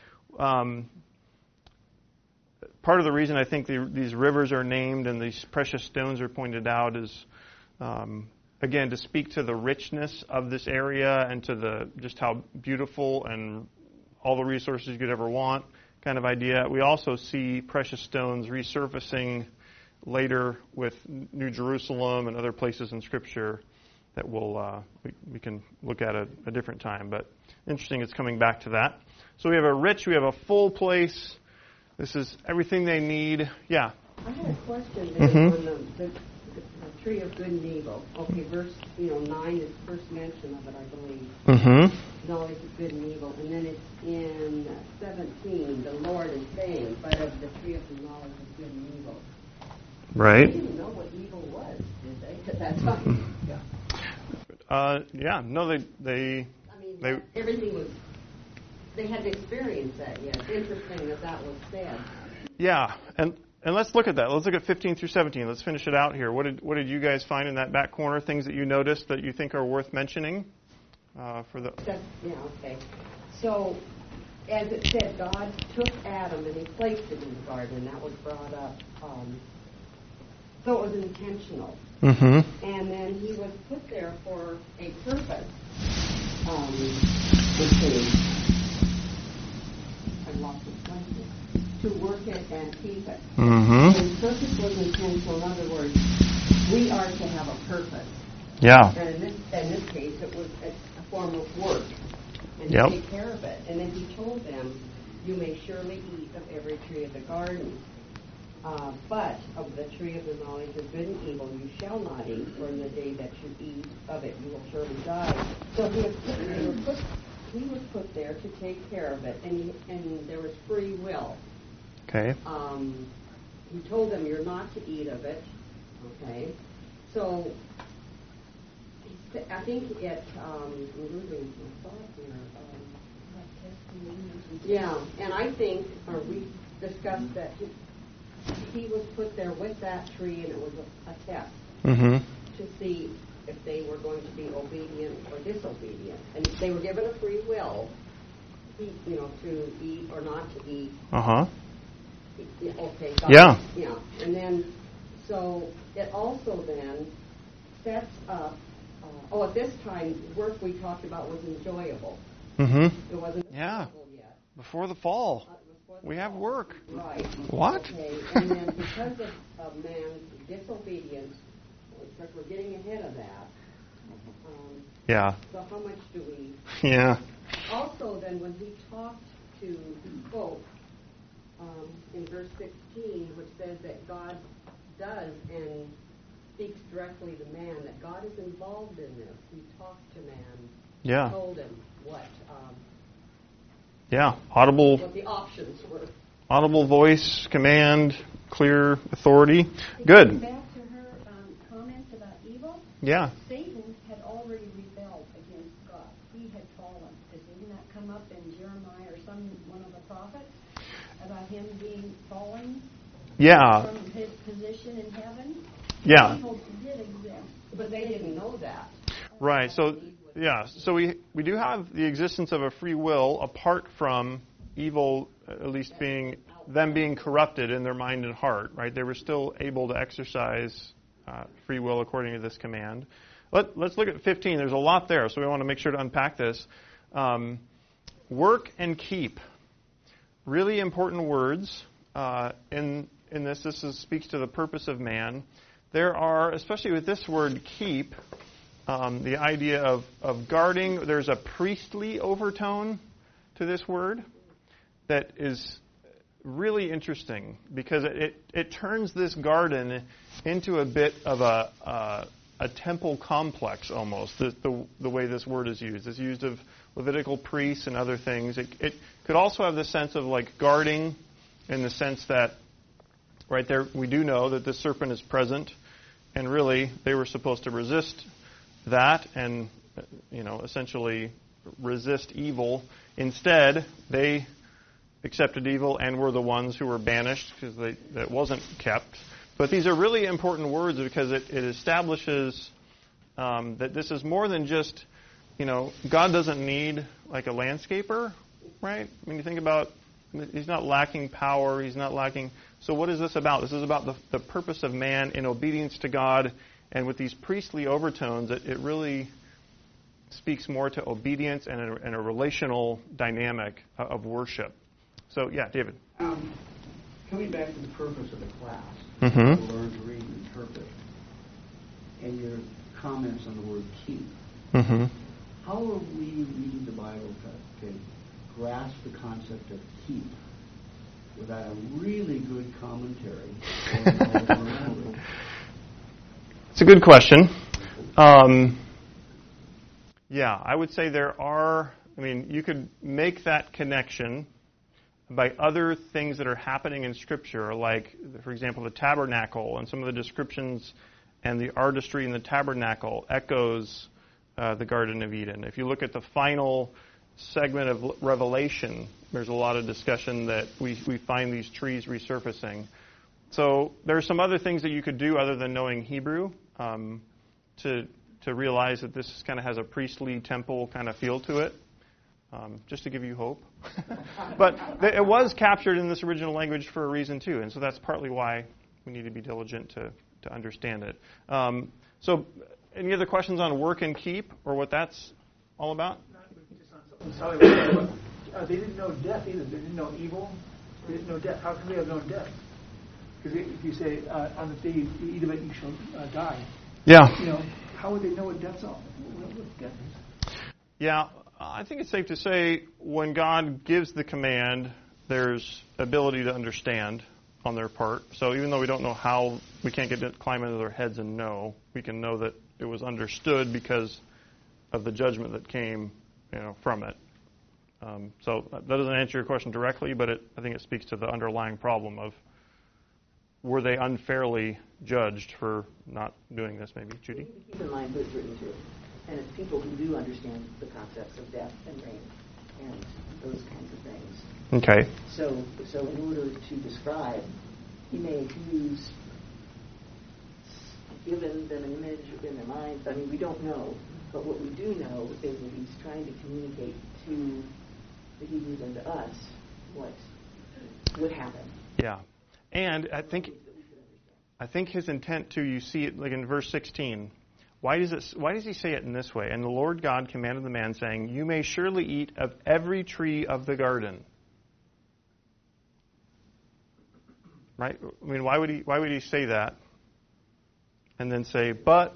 Um, part of the reason I think the, these rivers are named and these precious stones are pointed out is um, again, to speak to the richness of this area and to the just how beautiful and all the resources you could ever want kind of idea. We also see precious stones resurfacing later with New Jerusalem and other places in Scripture that we'll, uh, we, we can look at at a different time. But interesting, it's coming back to that. So we have a rich, we have a full place. This is everything they need. Yeah? I had a question there Mm-hmm. on the, the The tree of good and evil. Okay, verse you know nine is the first mention of it, I believe. Mm-hmm. Knowledge of good and evil, and then it's in seventeen. The Lord is saying, "But of the tree of the knowledge of good and evil." Right. They didn't know what evil was, did they? At that time. Yeah. Uh, yeah. No, they they. I mean, they, everything was. They hadn't experienced that yet. It's interesting that that was said. Yeah, and. And let's look at that. Let's look at fifteen through seventeen. Let's finish it out here. What did what did you guys find in that back corner? Things that you noticed that you think are worth mentioning uh, for the. That's, yeah. Okay. So, as it said, God took Adam and He placed him in the garden, and that was brought up. Um, so it was intentional. Mm-hmm. And then He was put there for a purpose. Um, let's see. I lost it. To work it and keep it. Mm-hmm. And purpose was intentional. In other words, we are to have a purpose. Yeah. And in this, in this case, it was a, a form of work. And yep. to take care of it. And then He told them, you may surely eat of every tree of the garden. Uh, but of the tree of the knowledge of good and evil you shall not eat, for in the day that you eat of it you will surely die. So he was put, they were put, he was put there to take care of it. And, he, and there was free will. Okay. Um, he told them you're not to eat of it. Okay. So I think it. Um, I'm losing my thought here. Um, yeah, and I think, or we discussed that he, he was put there with that tree, and it was a, a test mm-hmm. to see if they were going to be obedient or disobedient. And they were given a free will, you know, to eat or not to eat. Uh-huh. Okay. God, Yeah. Yeah. And then, so it also then sets up, uh, oh, at this time, work we talked about was enjoyable. Mm-hmm. It wasn't Yeah. yet. Before the fall. Uh, before the We have fall. work. Right. What? Okay. And then because of, of man's disobedience, it's like we're getting ahead of that. Um, Yeah. so how much do we... Yeah. Also, then, when he talked to, he spoke um, in verse sixteen, which says that God does and speaks directly to man, that God is involved in this. He talked to man. Yeah. Told him what um, Yeah. Audible. what the options were. Audible voice, command, clear authority. Going Good. back to her um, comments about evil, Yeah. Satan had already rebelled against God. He had fallen. Didn't that come up in Jeremiah or some one of the prophets about him being fallen Yeah. from his position in heaven? Yeah. Evil did exist, But they didn't know that. Right. So, yeah. So we we do have the existence of a free will apart from evil, at least being them being corrupted in their mind and heart. Right. They were still able to exercise uh, free will according to this command. Let, let's look at fifteen. There's a lot there, so we want to make sure to unpack this. Um, work and keep. Really important words uh, in in this. This is, speaks to the purpose of man. There are, especially with this word keep, um, the idea of, of guarding. There's a priestly overtone to this word that is really interesting because it, it, it turns this garden into a bit of a, uh, a temple complex almost, the, the, the way this word is used. It's used of Levitical priests and other things. It, it could also have the sense of like guarding in the sense that right there we do know that the serpent is present. And really, they were supposed to resist that and, you know, essentially resist evil. Instead, they accepted evil and were the ones who were banished because they, that wasn't kept. But these are really important words because it, it establishes um, that this is more than just, you know, God doesn't need like a landscaper, right? I mean, you think about, he's not lacking power, he's not lacking... So what is this about? This is about the, the purpose of man in obedience to God, and with these priestly overtones, it, it really speaks more to obedience and a, and a relational dynamic of worship. So, yeah, David. Um, coming back to the purpose of the class, Mm-hmm. to learn to read and interpret, and your comments on the word keep. Mm-hmm. How are we reading the Bible to, to grasp the concept of keep without a really good commentary? It's a good question. Um, yeah, I would say there are, I mean, you could make that connection by other things that are happening in Scripture, like, for example, the tabernacle and some of the descriptions and the artistry in the tabernacle echoes uh, the Garden of Eden. If you look at the final segment of Revelation, there's a lot of discussion that we, we find these trees resurfacing. So there are some other things that you could do other than knowing Hebrew um, to to realize that this kind of has a priestly temple kind of feel to it, um, just to give you hope. But th- it was captured in this original language for a reason too, and so that's partly why we need to be diligent to, to understand it. Um, so any other questions on work and keep or what that's all about? Sorry, uh, they didn't know death either. They didn't know evil. They didn't know death. How could they have known death? Because if you say, uh, on the day you eat of it, you shall uh, die. Yeah. You know, how would they know what death's all? What, what death is? Yeah, I think it's safe to say when God gives the command, there's ability to understand on their part. So even though we don't know how, we can't get to climb into their heads and know, we can know that it was understood because of the judgment that came, you know, from it. Um, so that doesn't answer your question directly, but it, I think it speaks to the underlying problem of were they unfairly judged for not doing this, maybe. Judy? Keep in mind who it's written to. And it's people who do understand the concepts of death and reign and those kinds of things. Okay. So, so in order to describe, he may use given them an image in their minds. I mean, we don't know. But what we do know is that he's trying to communicate to the Hebrews and to us what would happen. Yeah. And I think I think his intent too, you see it like in verse sixteen. Why does it why does he say it in this way? And the Lord God commanded the man, saying, "You may surely eat of every tree of the garden." Right? I mean, why would he why would he say that? And then say, but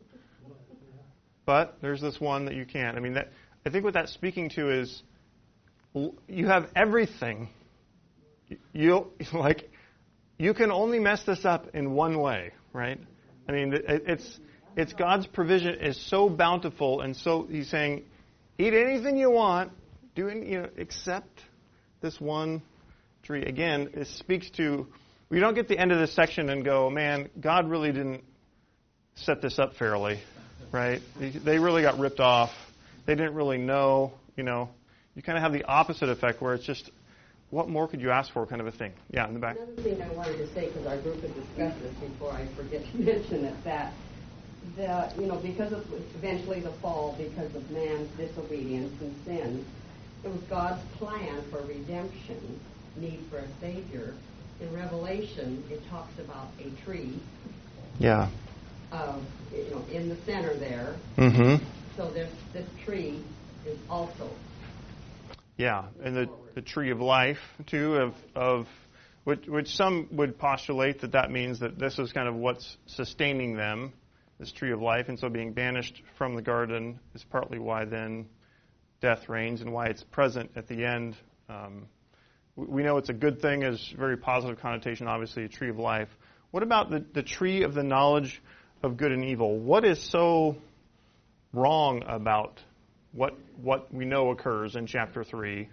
but there's this one that you can't. I mean, that I think what that's speaking to is you have everything. You like you can only mess this up in one way, right? I mean, it's it's God's provision is so bountiful, and so He's saying, eat anything you want, do any, you know, except this one tree. Again, it speaks to we don't get the end of this section and go, man, God really didn't set this up fairly, right? They really got ripped off. They didn't really know, you know. You kind of have the opposite effect where it's just, what more could you ask for kind of a thing? Yeah, in the back. Another thing I wanted to say, because our group had discussed this before I forget to mention it, that the, you know, because of eventually the fall, because of man's disobedience and sin, it was God's plan for redemption, need for a Savior. In Revelation, it talks about a tree. Yeah. Uh, you know, in the center there. Mm-hmm. So this this tree is also. Yeah, and the, the tree of life too, of of which, which some would postulate that that means that this is kind of what's sustaining them, this tree of life, and so being banished from the garden is partly why then death reigns and why it's present at the end. Um, we know it's a good thing, is very positive connotation, obviously, a tree of life. What about the, the tree of the knowledge of good and evil? What is so wrong about what what we know occurs in chapter three?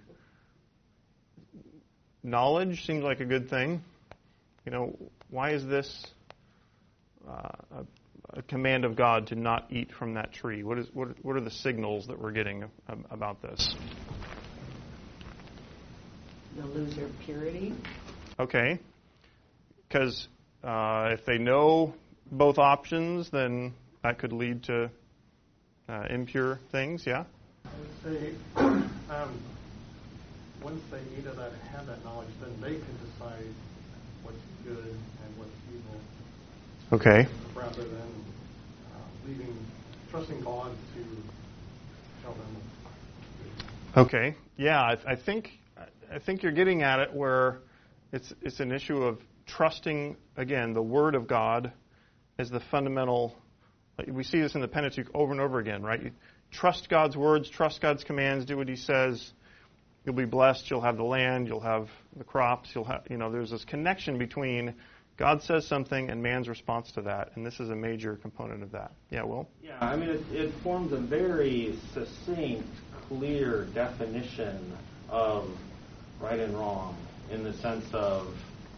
Knowledge seems like a good thing. You know, why is this uh, a, a command of God to not eat from that tree? What is what what are the signals that we're getting about this? They'll lose their purity. Okay, because uh, if they know both options, then that could lead to uh, impure things. Yeah. I would say, um, once they eat of that and have that knowledge, then they can decide what's good and what's evil. Okay. Rather than uh, leaving, trusting God to tell them. Okay. Yeah, I, I think I think you're getting at it where it's it's an issue of trusting again the Word of God as the fundamental. We see this in the Pentateuch over and over again, right? You trust God's words, trust God's commands, do what He says. You'll be blessed. You'll have the land. You'll have the crops. You'll have, you know, there's this connection between God says something and man's response to that, and this is a major component of that. Yeah, Will? Yeah, I mean, it, it forms a very succinct, clear definition of right and wrong in the sense of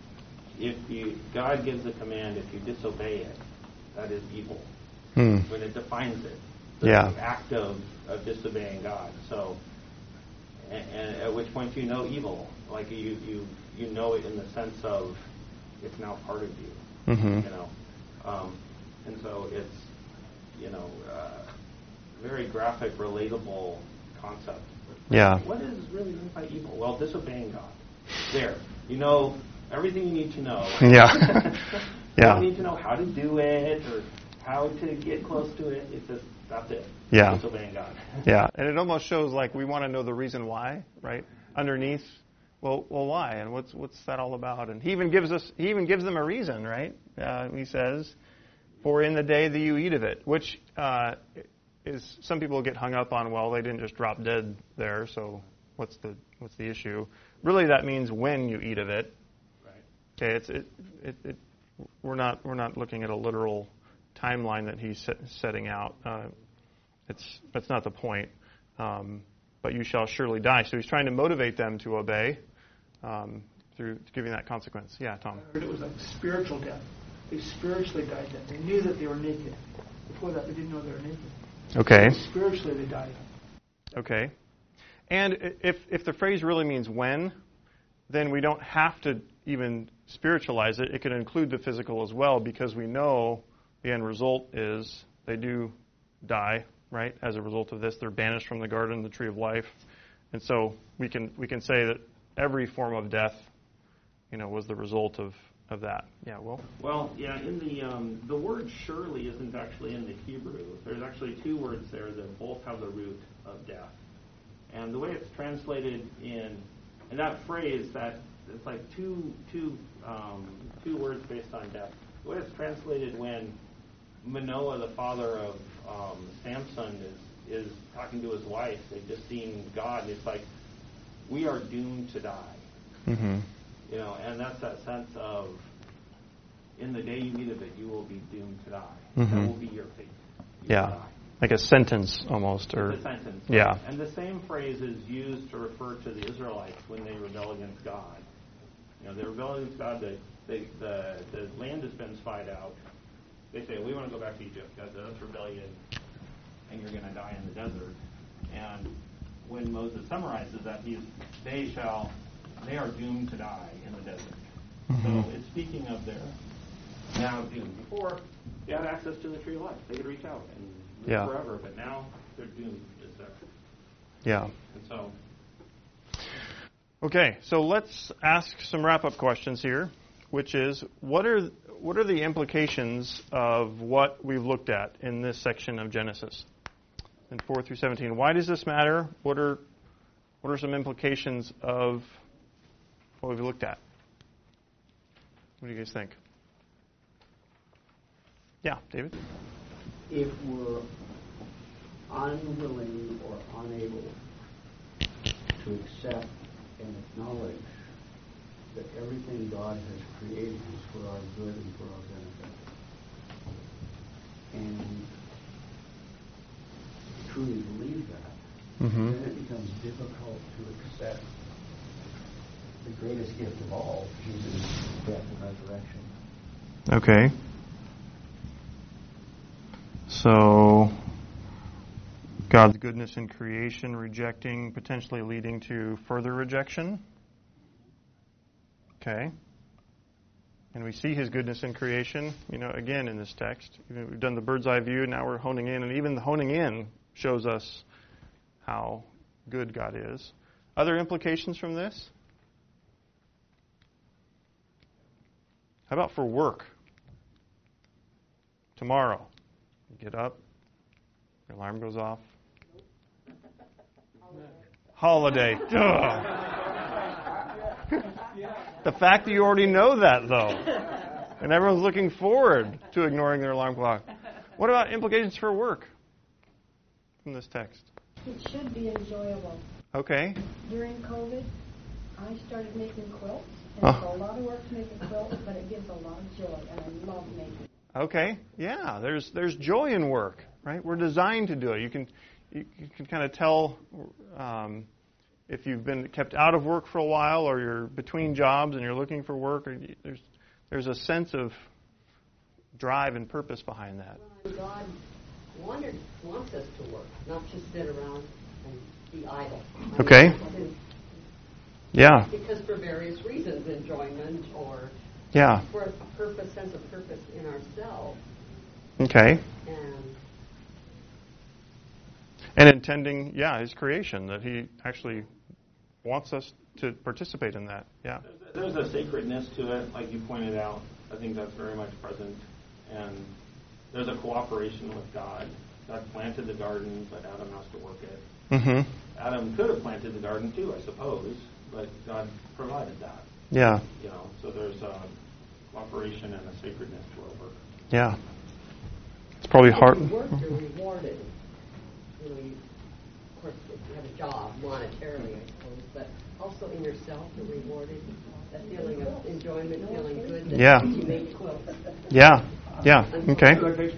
if you God gives a command, if you disobey it, that is evil. Hmm. When it defines it, the yeah. act of, of disobeying God. So, and, and at which point you know evil, like you you you know it in the sense of it's now part of you, mm-hmm. you know, um, and so it's you know uh, very graphic, relatable concept. Yeah. What is really meant by evil? Well, disobeying God. There, you know everything you need to know. Yeah. You yeah. don't need to know how to do it or how to get close to it. It's just that's it. Yeah. Disobeying God. Yeah, and it almost shows like we want to know the reason why, right? Underneath, well, well, why, and what's what's that all about? And he even gives us, he even gives them a reason, right? Uh, he says, "For in the day that you eat of it," which uh, is some people get hung up on. Well, they didn't just drop dead there, so what's the what's the issue? Really, that means when you eat of it. Right. Okay, it's it, it, it we're not we're not looking at a literal timeline that he's set, setting out. Uh, it's that's not the point. Um, but you shall surely die. So he's trying to motivate them to obey um, through giving that consequence. Yeah, Tom. I heard it was like spiritual death. They spiritually died then. They knew that they were naked. Before that, they didn't know they were naked. Okay. So spiritually, they died. Okay. And if if the phrase really means when, then we don't have to even spiritualize it. It could include the physical as well, because we know the end result is they do die, right? As a result of this, they're banished from the garden, the tree of life. And so we can we can say that every form of death, you know, was the result of, of that. Yeah, Will? Well, yeah, in the um, the word surely isn't actually in the Hebrew. There's actually two words there that both have the root of death. And the way it's translated in in that phrase, that it's like two two um, two words based on death. The way it's translated when Manoah, the father of um, Samson, is is talking to his wife. They've just seen God, and it's like, we are doomed to die. Mm-hmm. You know, and that's that sense of, in the day you eat of it, you will be doomed to die. Mm-hmm. That will be your fate. You Yeah, will die. like a sentence almost, or It's a sentence. Yeah. And the same phrase is used to refer to the Israelites when they rebel against God. You know, they rebel against God. They, they, the the land has been spied out. They say, we want to go back to Egypt. God says, that's rebellion, and you're going to die in the desert. And when Moses summarizes that, he's, they shall, they are doomed to die in the desert. Mm-hmm. So it's speaking of their now doomed. Before, they had access to the tree of life. They could reach out and live Yeah. forever, but now their doom is there. Yeah. And so, Okay, so let's ask some wrap-up questions here, which is, what are what are the implications of what we've looked at in this section of Genesis, in four through seventeen? Why does this matter? What are what are some implications of what we've looked at? What do you guys think? Yeah, David? If we're unwilling or unable to accept and acknowledge that everything God has created is for our good and for our benefit, and truly believe that, Mm-hmm. then it becomes difficult to accept the greatest gift of all, Jesus' death and resurrection. Okay. So, God's goodness in creation, rejecting, potentially leading to further rejection. Okay. And we see His goodness in creation, you know, again in this text. We've done the bird's eye view, now we're honing in, and even the honing in shows us how good God is. Other implications from this? How about for work? Tomorrow, you get up, your alarm goes off. Holiday. The fact that you already know that, though, and everyone's looking forward to ignoring their alarm clock. What about implications for work from this text? It should be enjoyable. Okay. During COVID, I started making quilts, and Oh. it's a lot of work to make a quilt, but it gives a lot of joy, and I love making it. Okay. Yeah. There's there's joy in work, right? We're designed to do it. You can you, you can kind of tell um, if you've been kept out of work for a while, or you're between jobs and you're looking for work. Or you, there's there's a sense of drive and purpose behind that. God wanted, wants us to work, not just sit around and be idle. I Okay. mean, Yeah. because for various reasons, enjoyment or Yeah. for a purpose, sense of purpose in ourselves. Okay. And And intending, yeah, His creation, that He actually wants us to participate in that. Yeah. there's a sacredness to it, like you pointed out. I think that's very much present. And there's a cooperation with God. God planted the garden, but Adam has to work it. Mm-hmm. Adam could have planted the garden too, I suppose, but God provided that. Yeah. You know, so there's a cooperation and a sacredness to our work. Yeah. It's probably hard. If you work, you're rewarded. You know, you, of course, if you have a job monetarily, I suppose, but also in yourself, you're rewarded. That feeling of enjoyment, feeling good that Yeah. you make quilts. Yeah. Yeah. Okay.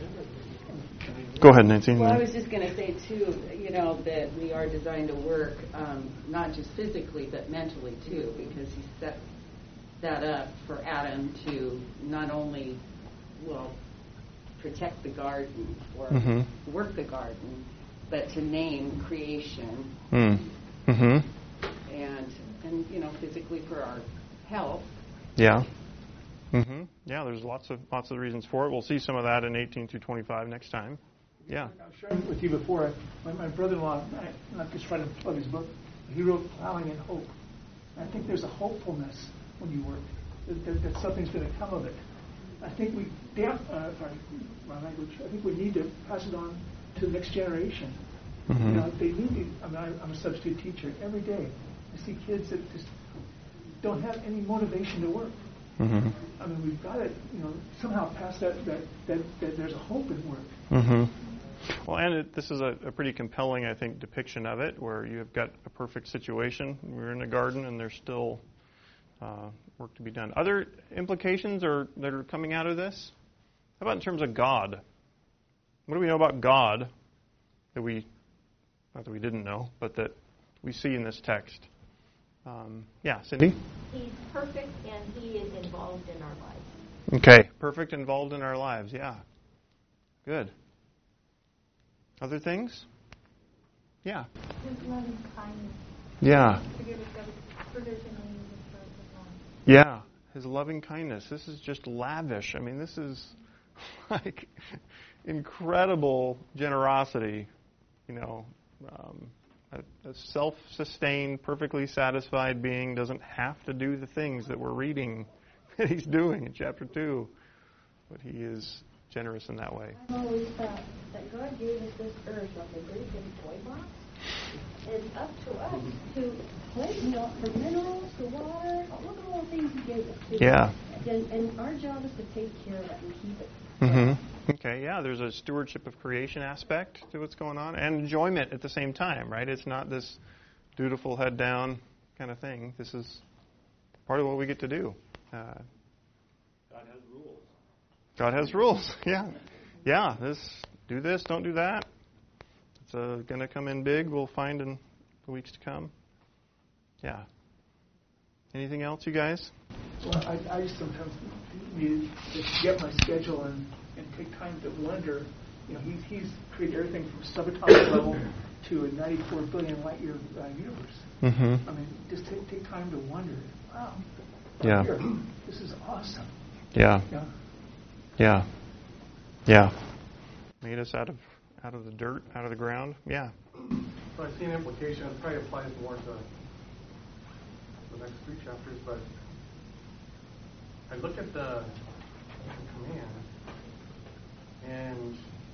Go ahead, Nancy. Well, I was just going to say, too, you know, that we are designed to work, um, not just physically, but mentally, too, because He set that up for Adam to not only, well, protect the garden or Mhm. work the garden, but to name creation Mm. Mm-hmm. and, and, you know, physically for our health. Yeah. Mm-hmm. Yeah, there's lots of lots of reasons for it. We'll see some of that in eighteen through twenty-five next time. Yeah. I was sharing with you before. My, my brother-in-law, I, not just trying to plug his book, he wrote Plowing in Hope. And I think there's a hopefulness when you work, that, that, that something's going to come of it. I think we, damn, uh, sorry, my language, I think we need to pass it on to the next generation. Mm-hmm. You know, they need to, I mean, I, I'm a substitute teacher. Every day I see kids that just don't have any motivation to work. Mm-hmm. I mean, we've got to, you know, somehow pass that, that, that, that there's a hope in work. Mm-hmm. Well, and it, this is a, a pretty compelling, I think, depiction of it, where you have got a perfect situation. We're in a garden, and there's still uh, work to be done. Other implications are, that are coming out of this? How about in terms of God? What do we know about God that we, not that we didn't know, but that we see in this text? Um, yeah, Cindy? He's perfect, and he is involved in our lives. Okay, perfect, involved in our lives, yeah. Good. Other things? Yeah. His loving kindness. Yeah. Yeah, his loving kindness. This is just lavish. I mean, this is like incredible generosity. You know, um, a, a self-sustained, perfectly satisfied being doesn't have to do the things that we're reading that he's doing in chapter two, but he is generous in that way. I've always thought that God gave us this earth like a great big toy box. It's up to us to play, you know, the minerals, the water, look at all the things He gave us. Yeah. And, and our job is to take care of it and keep it. Mm-hmm. Okay, yeah, there's a stewardship of creation aspect to what's going on, and enjoyment at the same time, right? It's not this dutiful head down kind of thing. This is part of what we get to do. Uh, God has rules. God has rules. Yeah, yeah. This, do this, don't do that. It's uh, going to come in big. We'll find in the weeks to come. Yeah. Anything else, you guys? Well, I, I just sometimes need to get my schedule and, and take time to wonder. You know, he's he's created everything from subatomic level to a ninety-four billion light year uh, universe. Mm-hmm. I mean, just take take time to wonder. Wow. Yeah. Here, this is awesome. Yeah. Yeah. Yeah. Yeah. Made us out of out of the dirt, out of the ground. Yeah. So I see an implication. It probably applies more to the next three chapters, but I look at the, the command, and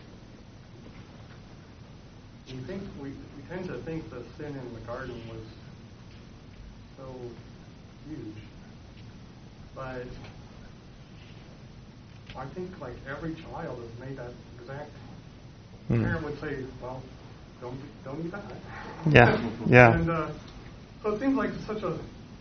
we think we, we tend to think the sin in the garden was so huge, but I think like every child has made that exact. Mm. Parent would say, "Well, don't don't eat that." Yeah, yeah. And uh, so it seems like such a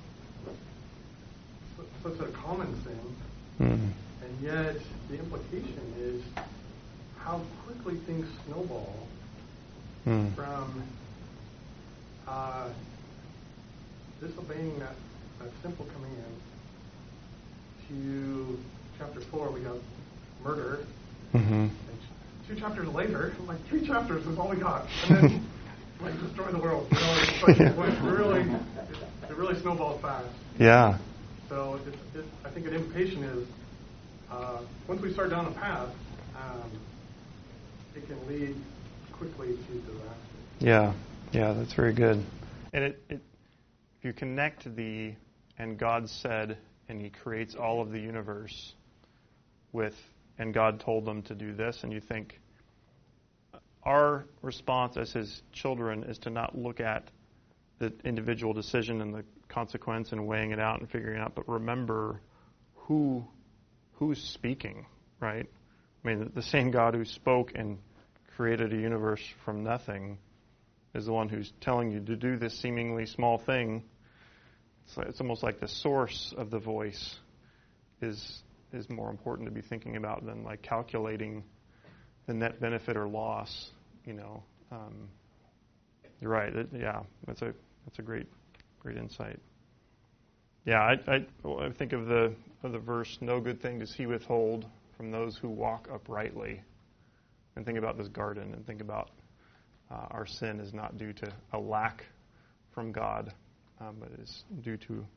such a common thing, Mm. and yet the implication is how quickly things snowball Mm. from uh, disobeying that, that simple command to chapter four. We got murder. Mm-hmm. Two chapters later, like three chapters is all we got, and then like destroy the world. You know, it's like it went really, it, it really snowballed fast. Yeah. So it, it, I think an implication is uh, once we start down a path, um, it can lead quickly to disaster. Yeah. Yeah. That's very good. And it, it, if you connect the and God said, and He creates all of the universe with. And God told them to do this, and you think our response as His children is to not look at the individual decision and the consequence and weighing it out and figuring it out, but remember who who's speaking, right? I mean, the same God who spoke and created a universe from nothing is the one who's telling you to do this seemingly small thing. It's, like, it's almost like the source of the voice is is more important to be thinking about than like calculating the net benefit or loss. You know, um, you're right. It, yeah, that's a that's a great great insight. Yeah, I, I I think of the of the verse, "No good thing does He withhold from those who walk uprightly," and think about this garden and think about uh, our sin is not due to a lack from God, um, but is due to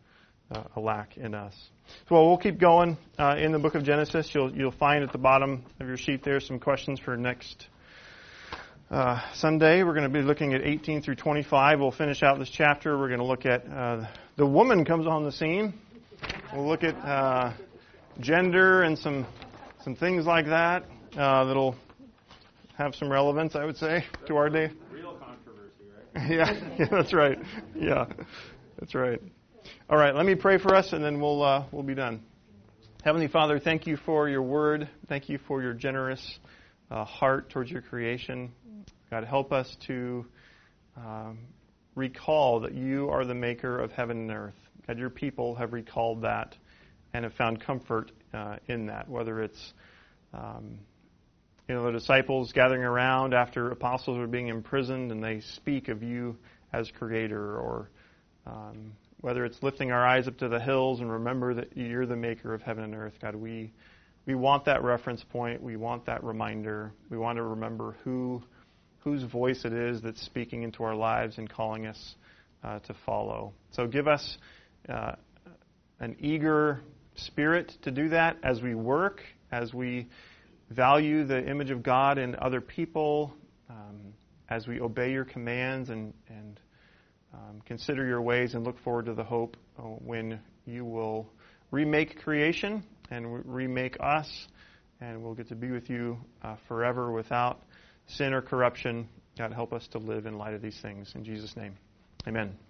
uh, a lack in us. So well, we'll keep going uh, in the book of Genesis. You'll you'll find at the bottom of your sheet there some questions for next uh, Sunday. We're going to be looking at eighteen through twenty-five. We'll finish out this chapter. We're going to look at uh, the woman comes on the scene. We'll look at uh, gender and some some things like that uh, that'll have some relevance, I would say, to our day. Real controversy, right? yeah, yeah, that's right. Yeah, that's right. All right, let me pray for us, and then we'll uh, we'll be done. Heavenly Father, thank you for your word. Thank you for your generous uh, heart towards your creation. God, help us to um, recall that you are the maker of heaven and earth. God, your people have recalled that and have found comfort uh, in that, whether it's um, you know, the disciples gathering around after apostles are being imprisoned and they speak of you as creator, or um, whether it's lifting our eyes up to the hills and remember that you're the maker of heaven and earth. God, we we want that reference point. We want that reminder. We want to remember who whose voice it is that's speaking into our lives and calling us uh, to follow. So give us uh, an eager spirit to do that as we work, as we value the image of God in other people, um, as we obey your commands and, and um, consider your ways and look forward to the hope uh, when you will remake creation and remake us, and we'll get to be with you uh, forever without sin or corruption. God, help us to live in light of these things. In Jesus' name, amen.